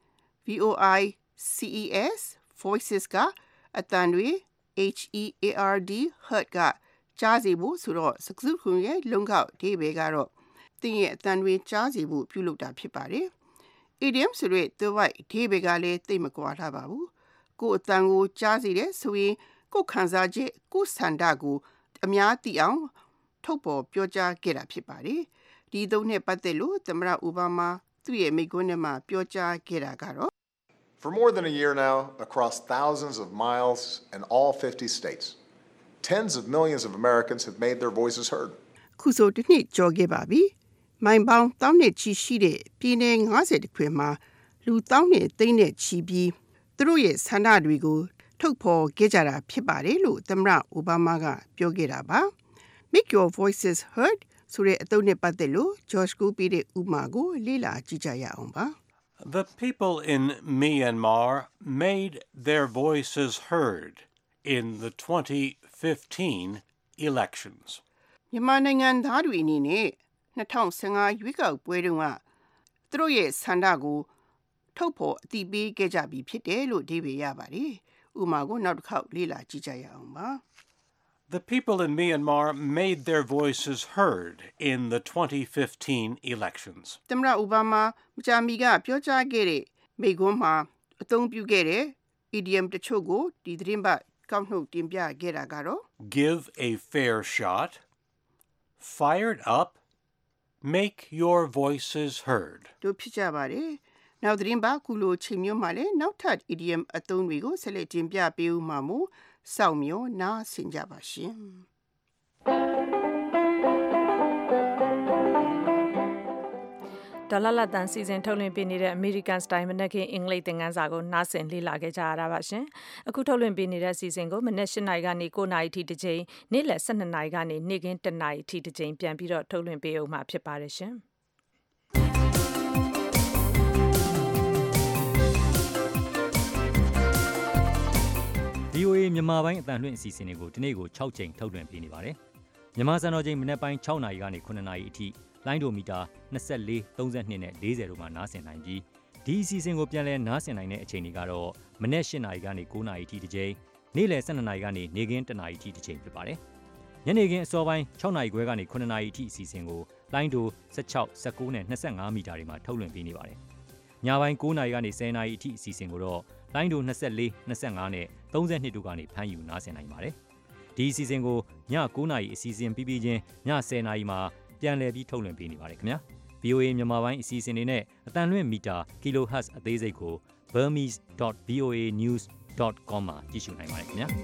VOICES voices ကအတန်တွေ HEARD heard ကကြားစေဖို့ဆိုတော့စကားစုရဲ့လုံကောက်အဓိပ္ပာယ်ကတော့သင်ရဲ့အတန်တွေကြားစေဖို့ပြုလုပ်တာဖြစ်ပါတယ်။ idiom ဆိုတဲ့သွပိုက်အဓိပ္ပာယ်ကလည်းသိမကွာထားပါဘူး။ကိုယ်အတန်ကိုကြားစေတဲ့ဆိုရင်ကိုယ်ခံစားချက်ကိုယ်ဆန္ဒကိုအများသိအောင်ထုတ်ပေါ်ပြောကြားခဲ့တာဖြစ်ပါတယ်။ဒီသုံးနဲ့ပတ်သက်လို့သမ္မတအိုဘားမားသူ့ရဲ့မိန့်ခွန်းထဲမှာပြောကြားခဲ့တာကတော့ For more than a year now, across thousands of miles in all 50 states, tens of millions of Americans have made their voices heard. ခုဆိုတစ်နှစ်ကျော်ခဲ့ပါပြီ။မိုင်ပေါင်းတောင်းနဲ့ချီရှိတဲ့ပြည်내50ခွင်မှာလူတောင်းနဲ့သိန်းနဲ့ချီပြီးသူတို့ရဲ့ဆန္ဒတွေကိုထုတ်ဖော်ခဲ့ကြတာဖြစ်ပါတယ်လို့သမ္မတအိုဘားမားကပြောခဲ့တာပါ။ Make your voices heard ဆိုတဲ့အသုံးနဲ့ပတ်သက်လို့ George ကိုပြီးတဲ့ဥပမာကိုလေ့လာကြည့်ကြရအောင်ပါ။ The people in Myanmar made their voices heard in the 2015 elections. မြန်မာနိုင်ငံသားတွေအနေနဲ့2015ရွေးကောက်ပွဲတုန်းကသူတို့ရဲ့ဆန္ဒကိုထုတ်ဖော်အသိပေးခဲ့ကြပြီဖြစ်တယ်လို့အဓိပ္ပာယ်ရပါတယ်။ဥပမာကိုနောက်တစ်ခေါက်လေ့လာကြည့်ကြရအောင်ပါ။ The people in Myanmar made their voices heard in the 2015 elections. သမ္မတအိုဘားမားမကြာမီကပြောကြားခဲ့တဲ့မိန့်ခွန်းမှာအသုံးပြုခဲ့တဲ့ idiom တချို့ကိုဒီသတင်းပတ်ကောက်နှုတ်တင်ပြခဲ့တာကတော့ Give a fair shot, fired up, make your voices heard. တို့ဖြစ်ကြပါတယ်။နောက်သတင်းပတ်ခုလိုချိန်မျိုးမှာလည်းနောက်ထပ် idiom အသုံးတွေကိုဆက်လက်တင်ပြပေးဦးမှာမို့စောင့်မျှော်နားဆင်ကြပါရှင်။ဒေါ်လာလတန်စီစဉ်ထုတ်လွှင့်ပေးနေတဲ့ American Style မနက်ခင်းအင်္ဂလိပ်သင်ခန်းစာကိုနားဆင်လေ့လာခဲ့ကြရတာပါရှင်။အခုထုတ်လွှင့်ပေးနေတဲ့အစီအစဉ်ကိုမနက်၈နာရီကနေ9နာရီထိတစ်ချိန်နေ့လယ်12နာရီကနေနေ့ခင်း1နာရီထိတစ်ချိန်ပြန်ပြီးတော့ထုတ်လွှင့်ပေးအောင်မှာဖြစ်ပါတယ်ရှင်။ VOA မြန်မာပိုင်းအတန်လွှင့်အစီအစဉ်တွေကိုဒီနေ့ကို6ချိန်ထုတ်လွှင့်ပေးနေပါတယ်။မြန်မာစံတော်ချိန်မနက်ပိုင်း6နာရီကနေ9နာရီအထိလိုင်းဒိုမီတာ24 32နဲ့40တို့မှာနားဆင်နိုင်ပြီးဒီအစီအစဉ်ကိုပြန်လည်နားဆင်နိုင်တဲ့အချိန်တွေကတော့မနက်8နာရီကနေ9နာရီထိတစ်ချိန်နေ့လယ်12နာရီကနေနေ့ခင်း1နာရီထိတစ်ချိန်ဖြစ်ပါတယ်။ညနေခင်းအစောပိုင်း6နာရီခွဲကနေ9နာရီအထိအစီအစဉ်ကိုလိုင်းဒို16 19နဲ့25မီတာတွေမှာထုတ်လွှင့်ပေးနေပါတယ်။ညပိုင်း9နာရီကနေ10နာရီအထိအစီအစဉ်ကိုတော့လိုင်းဒို24 25နဲ့32တို့ကနေဖမ်းယူနားဆင်နိုင်ပါတယ်။ဒီအစီအစဉ်ကိုည9:00နာရီအစီအစဉ်ပြီးပြီးချင်းည10:00နာရီမှာပြန်လည်ပြီးထုတ်လွှင့်ပေးနေပါတယ်ခင်ဗျာ။ VOA မြန်မာပိုင်းအစီအစဉ်တွေနဲ့အတန်လွင့်မီတာ kHz အသေးစိတ်ကို burmese.voanews.com မှာကြည့်ရှုနိုင်ပါတယ်ခင်ဗျာ။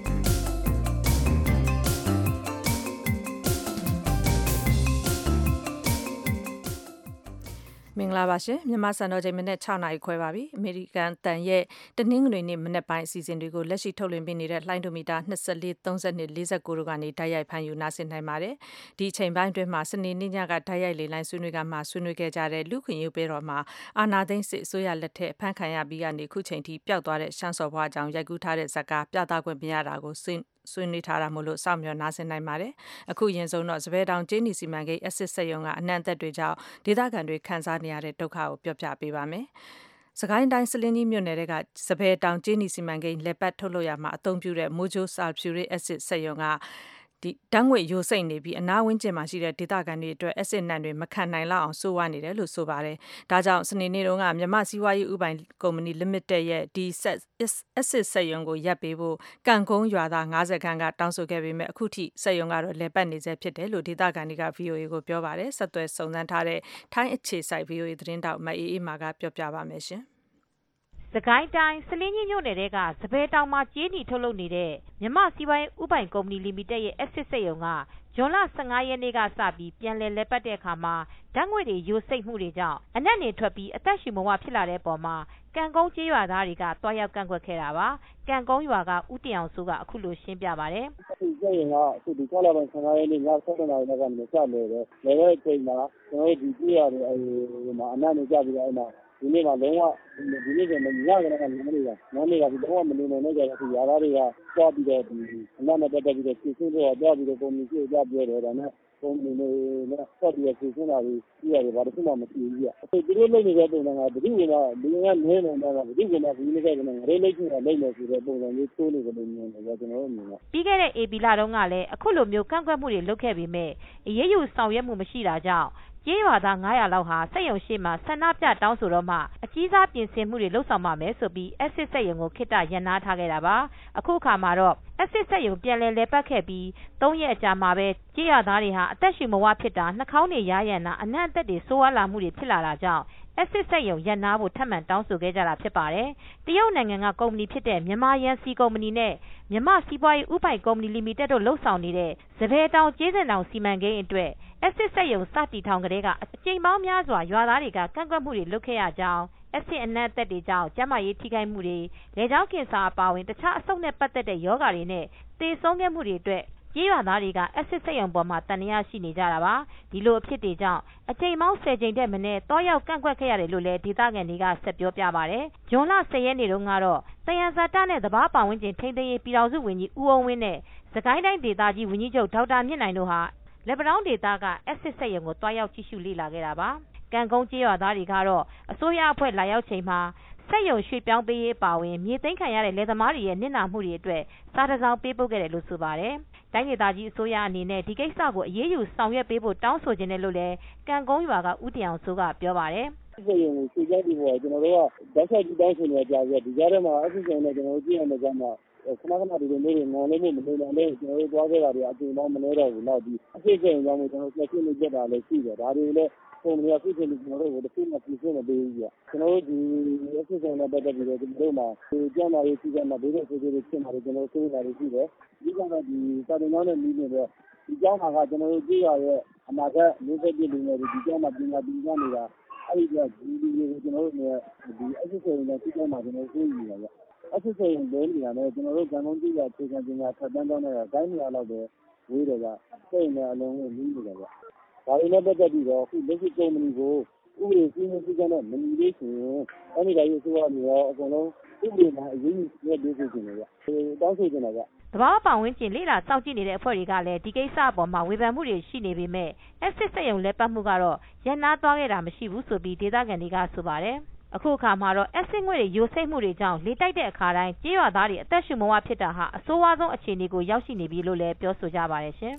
မင်္ဂလာပါရှင်မြန်မာစံတော်ချိန်မနေ့6နာရီခွဲပါပြီအမေရိကန်တန်ရဲ့တနင်္ဂနွေနေ့မနေ့ပိုင်းအစီအစဉ်တွေကိုလက်ရှိထုတ်လွှင့်ပေးနေတဲ့လှိုင်းဒိုမီတာ24 32 49တို့ကနေတိုက်ရိုက်ဖမ်းယူနားဆင်နိုင်ပါတယ်ဒီအချိန်ပိုင်းအတွင်းမှာစနေနေ့ညကတိုက်ရိုက်လေလိုင်းဆွေးနွေးကမှဆွေးနွေးခဲ့ကြတဲ့လူခွင့်ရေးပေးတော်မှာအာနာသိန်းစစ်အစိုးရလက်ထက်ဖမ်းခံရပြီးကနေခုချိန်ထိပျောက်သွားတဲ့ရှမ်းစော်ဘွားအကြောင်းရိုက်ကူးထားတဲ့ဇာတ်ကားပြသခွင့်မရတာကိုဆွေးနွေးထားတာမို့လို့စောင့်မျှော်နားဆင်နိုင်ပါတယ်အခုရင်ဆုံးတော့စပယ်တောင်ကျင်းနီစီမံကိန်းအစစ်ဆက်ယုံကအနှံ့အသက်တွေကြောင့်ဒေသခံတွေခံစားနေရတဲ့ဒုက္ခကိုပြောပြပေးပါမယ်စကိုင်းတိုင်းစလင်းကြီးမြို့နယ်ကစပယ်တောင်ကျင်းနီစီမံကိန်းလက်ပတ်ထုတ်လို့ရမှာအသုံးပြုတဲ့မိုဂျိုဆာဖြူရစ်အက်စစ်ဆက်ယုံကဒီတန်းငွေရိုးစိတ်နေပြီးအနာဝင်းကျင်မှာရှိတဲ့ဒေသခံတွေအတွက်အက်စစ်နံတွေမခံနိုင်လောက်အောင်ဆိုးဝါးနေတယ်လို့ဆိုပါတယ်။ဒါကြောင့်စနေနေ့တုန်းကမြန်မာစီးပွားရေးဥပိုင်ကုမ္ပဏီ Limited ရဲ့ဒီအက်စစ်ဆက်ယုံကိုရပ်ပေးဖို့ကံကုန်းရွာသား90ခန်းကတောင်းဆိုခဲ့ပေမဲ့အခုထိဆက်ယုံကတော့လဲပတ်နေဆဲဖြစ်တယ်လို့ဒေသခံတွေက VOA ကိုပြောပါတယ်။ဆက်သွယ်စုံစမ်းထားတဲ့ထိုင်းအခြေစိုက် VOA သတင်းတောက်မအေးအေးမာကပြောပြပါမယ်ရှင်။စကိုင်းတိုင်းစလင်းကြီးမြို့နယ်ကစပယ်တောင်မှာကြေးနီထုတ်လုပ်နေတဲ့မြန်မာစီးပွားရေးဥပိုင်ကုမ္ပဏီ Limited ရဲ့အက်စစ်စက်ရုံကဇွန်လ15ရက်နေ့ကစပြီးပြန်လည်ပတ်တဲ့အခါမှာဓာတ်ငွေ့တွေယိုစိမ့်မှုတွေကြောင့်အနက်နေထွက်ပြီးအသက်ရှူမဝဖြစ်လာတဲ့အပေါ်မှာကံကုန်းကျေးရွာသားတွေကတွားရောက်ကန့်ကွက်ခဲ့တာပါကံကုန်းရွာကဦးတင်အောင်စိုးကအခုလိုရှင်းပြပါတယ်ဒီစက်ရုံကအခုဒီ6လပိုင်း15ရက်နေ့ည7:00နာရီလောက်ကနေစလဲတယ်လဲတဲ့အချိန်မှာကျွန်တော်တို့ဒီကြေးရတယ်မှာအနက်နေကြပြီးတော့အဲ့မှာဒီနေ့ကလုံးဝဒီနေ့ကညကနေကနန်းတွေကဒီတော့မနေနိုင်တဲ့ကြတဲ့ဒီရွာသားတွေကသွားပြီးတော့ဒီအနက်နဲ့တက်ပြီးတော့စီစဉ်တော့သွားပြီးတော့ပုံမျိုးကြပြောတယ်ဒါနဲ့ပုံမျိုးနဲ့ဆက်ပြီးစီစဉ်တာကြီးကြည့်ရတယ်ဘာလို့မှမရှိဘူးကြီးအခုသူတို့လုပ်နေတဲ့ပုံစံကဘယ်သူကလူငယ်နည်းနေတာကဘယ်သူကဒီနေ့ကရေးလိုက်ချင်တာလိုက်မယ်ဆိုတဲ့ပုံစံမျိုးသိုးနေတယ်လို့မြင်တယ်ကျွန်တော်တို့မြင်တာပြီးခဲ့တဲ့ AB လတုန်းကလည်းအခုလိုမျိုးကန့်ကွက်မှုတွေလုပ်ခဲ့ပေမဲ့အရေးယူဆောင်ရွက်မှုမရှိတာကြောင့်ကျေးရွာသား900လောက်ဟာစက်ရုံရှိမှဆန္ဒပြတောင်းဆိုတော့မှအကြီးစားပြင်ဆင်မှုတွေလုပ်ဆောင်ပါမယ်ဆိုပြီးအက်စစ်စက်ရုံကိုခေတ္တရပ်နားထားခဲ့တာပါအခုအခါမှာတော့အက်စစ်စက်ရုံပြန်လည်ပတ်ခဲ့ပြီး3ရက်အကြာမှာပဲကျေးရွာသားတွေဟာအသက်ရှူမဝဖြစ်တာနှာခေါင်းတွေရားရံတာအနှံ့အသက်တွေဆိုးဝါးလာမှုတွေဖြစ်လာတာကြောင့်အက်စစ်စက်ရုံရပ်နားဖို့ထပ်မံတောင်းဆိုခဲ့ကြတာဖြစ်ပါတယ်တရုတ်နိုင်ငံကကုမ္ပဏီဖြစ်တဲ့မြန်မာရန်စီကုမ္ပဏီနဲ့မြန်မာစီးပွားရေးဥပိုင်ကုမ္ပဏီ Limited တို့လှုပ်ဆောင်နေတဲ့စပယ်တောင်ကျေးစင်တောင်စီမံကိန်းအတွက်အက်စစ်စက်ရုံစတီထောင်ကလေးကအကြိမ်ပေါင်းများစွာရွာသားတွေကကန့်ကွက်မှုတွေလုပ်ခဲ့ရကြောင်းအက်စစ်အနှံ့အသက်တွေကြောင့်ကျန်းမာရေးထိခိုက်မှုတွေလေကြောင်းကင်ဆာအပါအဝင်တခြားအဆုတ်နဲ့ပတ်သက်တဲ့ရောဂါတွေနဲ့သေဆုံးခဲ့မှုတွေအတွက်ကျေးရွာသားတွေကအက်စစ်စက်ရုံပေါ်မှာတန်ရာရှိနေကြတာပါဒီလိုအဖြစ်တွေကြောင့်အချိန်ပေါင်း10ချိန်တဲ့မနေ့တောရောက်ကန့်ကွက်ခဲ့ရတယ်လို့လည်းဒေသခံတွေကဆက်ပြောပြပါတယ်ဇွန်လ10ရက်နေ့တုန်းကတော့တယံဇာတနဲ့သဘာဝပတ်ဝန်းကျင်ထိန်းသိမ်းရေးပြည်ထောင်စုဝန်ကြီးဦးအောင်ဝင်းနဲ့စကိုင်းတိုင်းဒေသကြီးဝန်ကြီးချုပ်ဒေါက်တာမြင့်နိုင်တို့ဟာလက်ပံတောင်းဒေသကအက်စစ်စက်ရုံကိုတွားရောက်ကြည့်ရှုလေ့လာခဲ့တာပါကံကုန်းကျေးရွာသားတွေကတော့အစိုးရအဖွဲ့လာရောက်ချိန်မှာစက်ရုံရွှေ့ပြောင်းပေးရေးပါဝင်မြေသိမ်းခံရတဲ့လယ်သမားတွေရဲ့နစ်နာမှုတွေအတွက်စားတစောင်းပေးပို့ခဲ့တယ်လို့ဆိုပါတယ်တိုင်းဒေသကြီးအစိုးရအနေနဲ့ဒီကိစ္စကိုအရေးယူဆောင်ရွက်ပေးဖို့တောင်းဆိုခြင်းတယ်လို့လည်းကံကုန်းရွာကဦးတင်အောင်စိုးကပြောပါတယ်စက်ရုံကိုရွှေ့ပြောင်းပေးဖို့ကျွန်တော်တို့ကဓာတ်ဆိုင်တောင်းဆိုနေကြပြီးဒီကြားထဲမှာအစီအစဉ်နဲ့ကျွန်တော်တို့ကြည့်ရမယ့်ကမှခဏခဏဒီလိုမျိုးတွေငုံလေးနဲ့မနေနိုင်တဲ့ကျွန်တော်တို့သွားခဲ့တာတွေအချိန်ပေါင်းမနေတော့ဘူးတော့ဒီအဖြစ်အပျက်ကြောင့်ကျွန်တော်ဆက်ရှင်းနေကြတာလည်းရှိတယ်ဒါတွေလည်းပုံမှန်အဖြစ်အပျက်ကျွန်တော်တို့ကိုတစ်ခုမှပြင်ဆင်မပေးဘူးကျွန်တော်တို့ဒီအဖြစ်အပျက်နဲ့ပတ်သက်ပြီးတော့ကျွန်တော်တို့မှာဒီကျန်းမာရေးစီကံမှာဘေးရဆိုးတွေဖြစ်မှာကျွန်တော်တို့စိုးရိမ်တာတွေရှိတယ်ဒီကတော့ဒီစာတင်ကြောင်းနဲ့ပြီးနေတော့ဒီကျောင်းမှာကကျွန်တော်တို့ကြည့်ရရဲ့အနာဂတ်မျိုးဆက်ပြည်လူငယ်တွေဒီကျောင်းမှာပြင်နေတာအဲ့ဒီကဒီတွေကိုကျွန်တော်တို့ဒီအဖြစ်အပျက်နဲ့စီကံမှာကျွန်တော်စိုးရိမ်နေတာအဖြစ်အပျက်လဲနေတာနဲ့ကျွန်တော်တို့ကံကုန်းကြည့်ရအခြေခံပညာထပ်တန်းကျောင်းတွေကတိုင်းနေရာလောက်ပဲဝေးတယ်ကစိတ်နဲ့အလုံးကိုပြီးနေတယ်ဗျဒါတွေနဲ့ပတ်သက်ပြီးတော့အခုလက်ရှိကုမ္ပဏီကိုဥပဒေစည်းမျဉ်းစည်းကမ်းနဲ့မညီသေးဆိုရင်အဲ့ဒီတိုင်းဆိုရနေရောအကုန်လုံးဥပဒေမှာအရေးကြီးတဲ့ဒေသတွေနေဗျတောင်းဆိုနေတာဗျသဘာဝပတ်ဝန်းကျင်လေ့လာစောင့်ကြည့်နေတဲ့အဖွဲ့တွေကလည်းဒီကိစ္စအပေါ်မှာဝေဖန်မှုတွေရှိနေပေမဲ့အက်စစ်စက်ရုံလက်ပတ်မှုကတော့ရန်နာသွားခဲ့တာမရှိဘူးဆိုပြီးဒေသခံတွေကဆိုပါတယ်အခုအခါမှာတော့အက်စစ်ငွေ့တွေယိုစိမ့်မှုတွေကြောင့်လေတိုက်တဲ့အခါတိုင်းကြေးရွာသားတွေအသက်ရှူမဝဖြစ်တာဟာအဆိုးဝါးဆုံးအခြေအနေကိုရောက်ရှိနေပြီလို့လည်းပြောဆိုကြပါတယ်ရှင်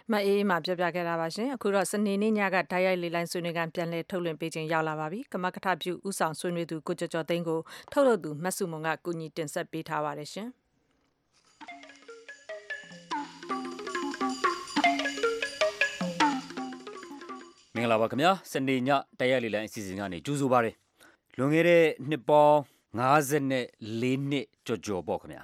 မအေးမှာပြောပြခဲ့တာပါရှင်အခုတော့စနေနေ့ညကဓာတ်ရိုက်လေလိုင်းဆွေးနွေးခန်းပြန်လည်ထုတ်လွှင့်ပေးခြင်းရောက်လာပါပြီကမကထပြုဥဆောင်ဆွေးနွေးသူကိုကျော်ကျော်သိန်းကိုထုတ်လုပ်သူမတ်စုမုံကကူညီတင်ဆက်ပေးထားပါတယ်ရှင်မင်္ဂလာပါခင်ဗျာစနေညဓာတ်ရိုက်လေလိုင်းအစီအစဉ်ကနေကြိုဆိုပါရစေလွန်ခဲ့တဲ့နှစ်ပေါင်း54နှစ်ကျော်ပေါ့ခင်ဗျာ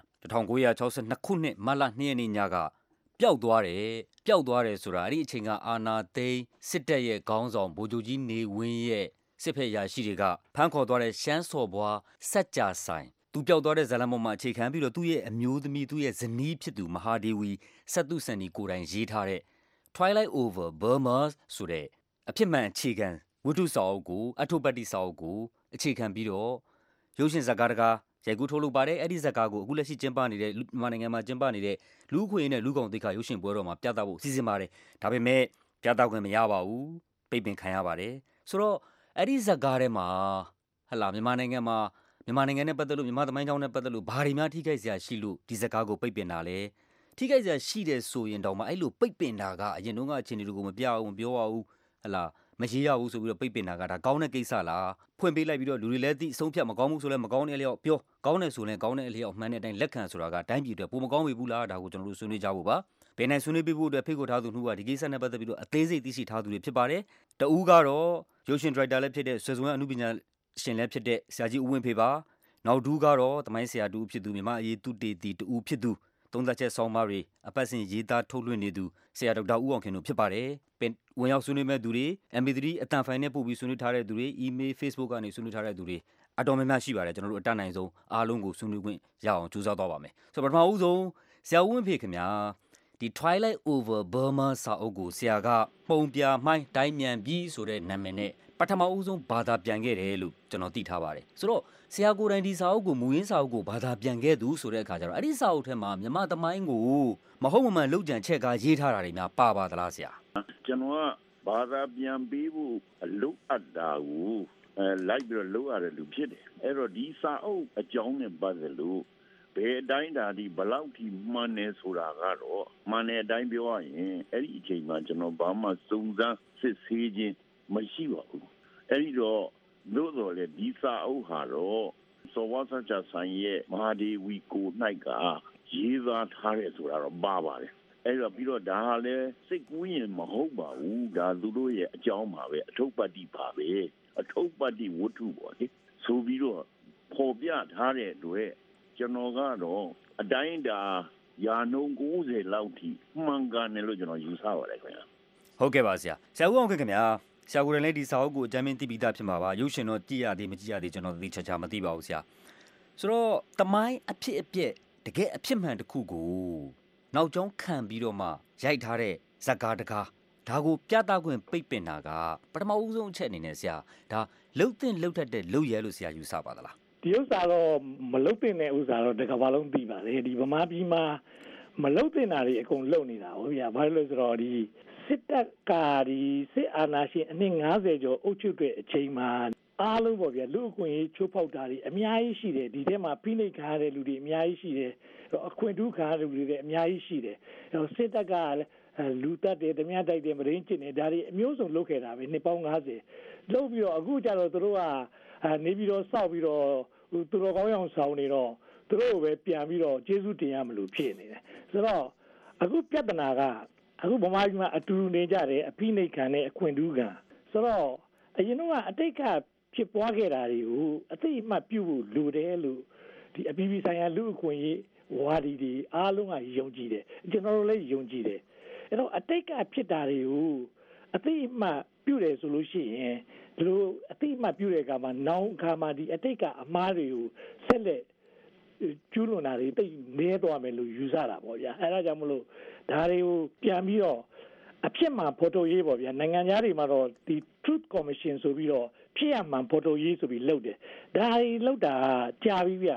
1962ခုနှစ်မတ်လ2ရက်နေ့ညကပျောက်သွားတယ်ဆိုတာအဲ့ဒီအချိန်ကအာနာသိန်းစစ်တပ်ရဲ့ခေါင်းဆောင်ဗိုလ်ချုပ်ကြီးနေဝင်းရဲ့စစ်ဖက်ရာရှိတွေကဖမ်းခေါ်သွားတဲ့ရှမ်းစော်ဘွားစัจ जाဆိုင်သူပျောက်သွားတဲ့ဇာလံပေါ်မှာအခြေခံပြီးတော့သူ့ရဲ့အမျိုးသမီးသူ့ရဲ့ဇနီးဖြစ်သူမဟာဒေဝီစတုစန္ဒီကိုယ်တိုင်ရေးထားတဲ့ Twilight Over Burma ဆိုတဲ့အဖြစ်မှန်အခြေခံဝတ္ထုစာအုပ်ကိုအထုပ္ပတ္တိစာအုပ်ကိုအခြေခံပြီးတော့ရုပ်ရှင်ဇာတ်ကားတကားရိုက်ကူးထုတ်လုပ်ပါတယ်အဲ့ဒီဇာတ်ကားကိုအခုလက်ရှိကျင်းပနေတဲ့မြန်မာနိုင်ငံမှာကျင်းပနေတဲ့လူ့အခွင့်အရေးနဲ့လူ့ကောင်သိက္ခာရုပ်ရှင်ပွဲတော်မှာပြသဖို့စီစဉ်ပါတယ်ဒါပေမဲ့ပြသခွင့်မရပါဘူးပိတ်ပင်ခံရပါတယ်ဆိုတော့အဲ့ဒီဇာတ်ကားထဲမှာဟလာမြန်မာနိုင်ငံနဲ့ပတ်သက်လို့မြန်မာသမိုင်းကြောင်းနဲ့ပတ်သက်လို့ဘာတွေများထိခိုက်စရာရှိလို့ဒီဇာတ်ကားကိုပိတ်ပင်တာလဲထိခိုက်စရာရှိတယ်ဆိုရင်တော့မှအဲ့လိုပိတ်ပင်တာကအရင်တုန်းကအခြေအနေတွေကိုမပြောရဘူးဟလာမရေးရဘူးဆိုပြီးတော့ပိတ်ပင်တာကဒါကောင်းတဲ့ကိစ္စလားဖွင့်ပေးလိုက်ပြီးတော့လူတွေလည်းသိအဆုံးဖြတ်မကောင်းဘူးဆိုလည်းမကောင်းတဲ့အလျောက်ပြောကောင်းတယ်ဆိုလည်းကောင်းတဲ့အလျောက်မှန်တဲ့အတိုင်းလက်ခံဆိုတာကတိုင်းပြည်အတွက်ပိုမကောင်းဘူးလားဒါကိုကျွန်တော်တို့ဆွေးနွေးကြဖို့ပါဘယ်နိုင်ဆွေးနွေးပေးဖို့အတွက်ဖိတ်ခေါ်ထားသူတို့ကဒီကိစ္စနဲ့ပတ်သက်ပြီးတော့အသေးစိတ်သိရှိထားသူတွေဖြစ်ပါတယ်တဦးကတော့ရုပ်ရှင်ဒါရိုက်တာလည်းဖြစ်တဲ့ဆွေစွမ်းအမှုပညာရှင်လည်းဖြစ်တဲ့ဆရာကြီးဦးဝင်းဖေပါနောက်ဒူးကတော့သမိုင်းဆရာတူဖြစ်သူမြန်မာအရေးသူတေတီတူဖြစ်သူသုံးသက်ချက်ဆောင်းပါးတွေအပတ်စဉ်ရေးသားထုတ်လွှင့်နေသူဆရာဒေါက်တာဦးအောင်ခင်တို့ဖြစ်ပါတယ်ဝင်ရောက်ဆွေးနွေးမဲ့သူတွေ MP3 အတန်ဖိုင်နဲ့ပို့ပြီးဆွေးနွေးထားတဲ့သူတွေ email Facebook ကနေဆွေးနွေးထားတဲ့သူတွေအတော်များများရှိပါတယ်ကျွန်တော်တို့အတတ်နိုင်ဆုံးအားလုံးကိုဆွေးနွေးခွင့်ရအောင်ကြိုးစားသွားပါမယ်ဆိုတော့ပထမဦးဆုံးဆရာဦးဝင်းဖေခင်ဗျာဒီ Twilight Over Burma စာအုပ်ကိုဆရာကပုံပြမှိုင်းတိုင်းမြန်ပြီးဆိုတဲ့နာမည်နဲ့ပထမဦးဆုံးဘာသာပြန်ခဲ့တယ်လို့ကျွန်တော်သိထားပါတယ်ဆိုတော့ဆရာကိုယ်တိုင်ဒီစာအုပ်ကိုမူရင်းစာအုပ်ကိုဘာသာပြန်ခဲ့သူဆိုတဲ့အခါကျတော့အဲ့ဒီစာအုပ်ထဲမှာမြန်မာသမိုင်းကိုမဟုတ်မမှန်လောက်ကြံချက်ကားရေးထားတာတွေများပါသလားဆရာကျွန်တော်ကဘာသာပြန်ပေးဖို့အလုပ်အပ်တာကိုလိုက်ပြီးတော့လုပ်ရတဲ့လူဖြစ်တယ်အဲ့တော့ဒီစာအုပ်အကြောင်းနဲ့ပတ်သက်လို့ဘယ်အတိုင်းဒါဒီဘလောက်ထိမှန်နေဆိုတာကတော့မှန်တဲ့အတိုင်းပြောရရင်အဲ့ဒီအချိန်မှာကျွန်တော်ဘာမှစုံစမ်းစစ်ဆေးခြင်းမရှိပါဘူးအဲ့ဒီတော့လို့တော့လေဒီစာအုပ်ဟာတော့စောဝါစัจ जा ဆိုင်ရဲ့မဟာဒေဝီကို၌ကရေးသားထားတယ်ဆိုတာတော့ပါပါတယ်အဲ့တော့ပြီးတော့ဒါဟာလဲစိတ်ကူးရင်မဟုတ်ပါဘူးဒါသူတို့ရဲ့အကြောင်းပါပဲအထုပ္ပတ္တိပါပဲအထုပ္ပတ္တိဝတ္ထုပေါ့လေဆိုပြီးတော့ပေါ်ပြထားတဲ့အတွက်ကျွန်တော်ကတော့အတိုင်းဒါယာနှုံ90လောက်ထိမှန်ကန်တယ်လို့ကျွန်တော်ယူဆပါတယ်ခင်ဗျာဟုတ်ကဲ့ပါဆရာဦးအောင်ခင်ဗျာဆရာကိုယ်တိုင်လည်းဒီစာအုပ်ကိုအကြမ်းမြင်သိပြီးသားဖြစ်မှာပါရုပ်ရှင်တော့ကြည့်ရသေးမကြည့်ရသေးကျွန်တော်သိချာမသိပါဘူးဆရာဆိုတော့တမိုင်းအဖြစ်အပျက်တကယ်အဖြစ်မှန်တစ်ခုကိုနောက်ကျောင်းခံပြီးတော့မှရိုက်ထားတဲ့ဇာတ်ကားတကားဒါကိုပြသခွင့်ပိတ်ပင်တာကပထမဦးဆုံးအချက်အနေနဲ့ဆရာဒါလှုပ်တဲ့လှုပ်တတ်တဲ့လှုပ်ရဲလို့ဆရာယူဆပါသလားဒီဥစ္စာတော့မလှုပ်တဲ့ဥစ္စာတော့တကဘာလုံးသိပါလေဒီဗမာပြည်မှာမလှုပ်တဲ့နာတွေအကုန်လှုပ်နေတာဟုတ်ဗျာဘာလို့လဲဆိုတော့ဒီစစ်တပ်ကဒီစစ်အာဏာရှင်အနှစ်90ကျော်အုပ်ချုပ်တဲ့အချိန်မှာအားလုံးပေါ့ဗျာလူအခွင့်အရေးချိုးဖောက်တာတွေအများကြီးရှိတယ်ဒီထဲမှာဖိနှိပ်ခံရတဲ့လူတွေအများကြီးရှိတယ်အခွင့်ထူးခံရတဲ့လူတွေလည်းအများကြီးရှိတယ်စစ်တပ်ကလူတက်တယ်ဓမြတိုက်တယ်မရင်းကျင်တယ်ဒါတွေအမျိုးစုံလုပ်ခဲ့တာပဲနှစ်ပေါင်း90လုပ်ပြီးတော့အခုကျတော့သူတို့ကနေပြီးတော့စောက်ပြီးတော့သူတို့ကောင်းအောင်ဆောင်နေတော့သူတို့ပဲပြန်ပြီးတော့ကျေးဇူးတင်ရမလို့ဖြစ်နေတယ်ဆိုတော့အခုပြဿနာကအခုဗမာပြည်မှာအတူတူနေကြတယ်အဖိနှိပ်ခံတဲ့အခွင့်ထူးခံဆိုတော့အရင်ကအတိတ်ကဖြစ်ပွားခဲ့တာတွေကိုအသိအမှတ်ပြုဖို့လိုတယ်လို့ဒီအပြည်ပြည်ဆိုင်ရာလူ့အခွင့်အရေးဝါဒီတွေအားလုံးကယုံကြည်တယ်ကျွန်တော်တို့လည်းယုံကြည်တယ်အဲ့တော့အတိတ်ကဖြစ်တာတွေကိုအသိအမှတ်ပြုတယ်ဆိုလို့ရှိရင်ဒီလိုအသိအမှတ်ပြုတဲ့အခါမှာနောင်အခါမှာဒီအတိတ်ကအမှားတွေကိုဆက်လက်ကျူးလွန်တာတွေတိတ်နေသွားမယ်လို့ယူဆတာပေါ့ဗျာအဲ့ဒါကြောင့်မလို့ဒါတွေကိုပြန်ပြီးတော့အဖြစ်မှန်ဖော်ထုတ်ရေးပေါ့ဗျာနိုင်ငံသားတွေမှာတော့ဒီ Truth Commission ဆိုပြီးတော့ဖြစ်ရမှန်ဖော်ထုတ်ရေးဆိုပြီးလုပ်တယ်ဒါတွေလုပ်တာကြာပြီဗျာ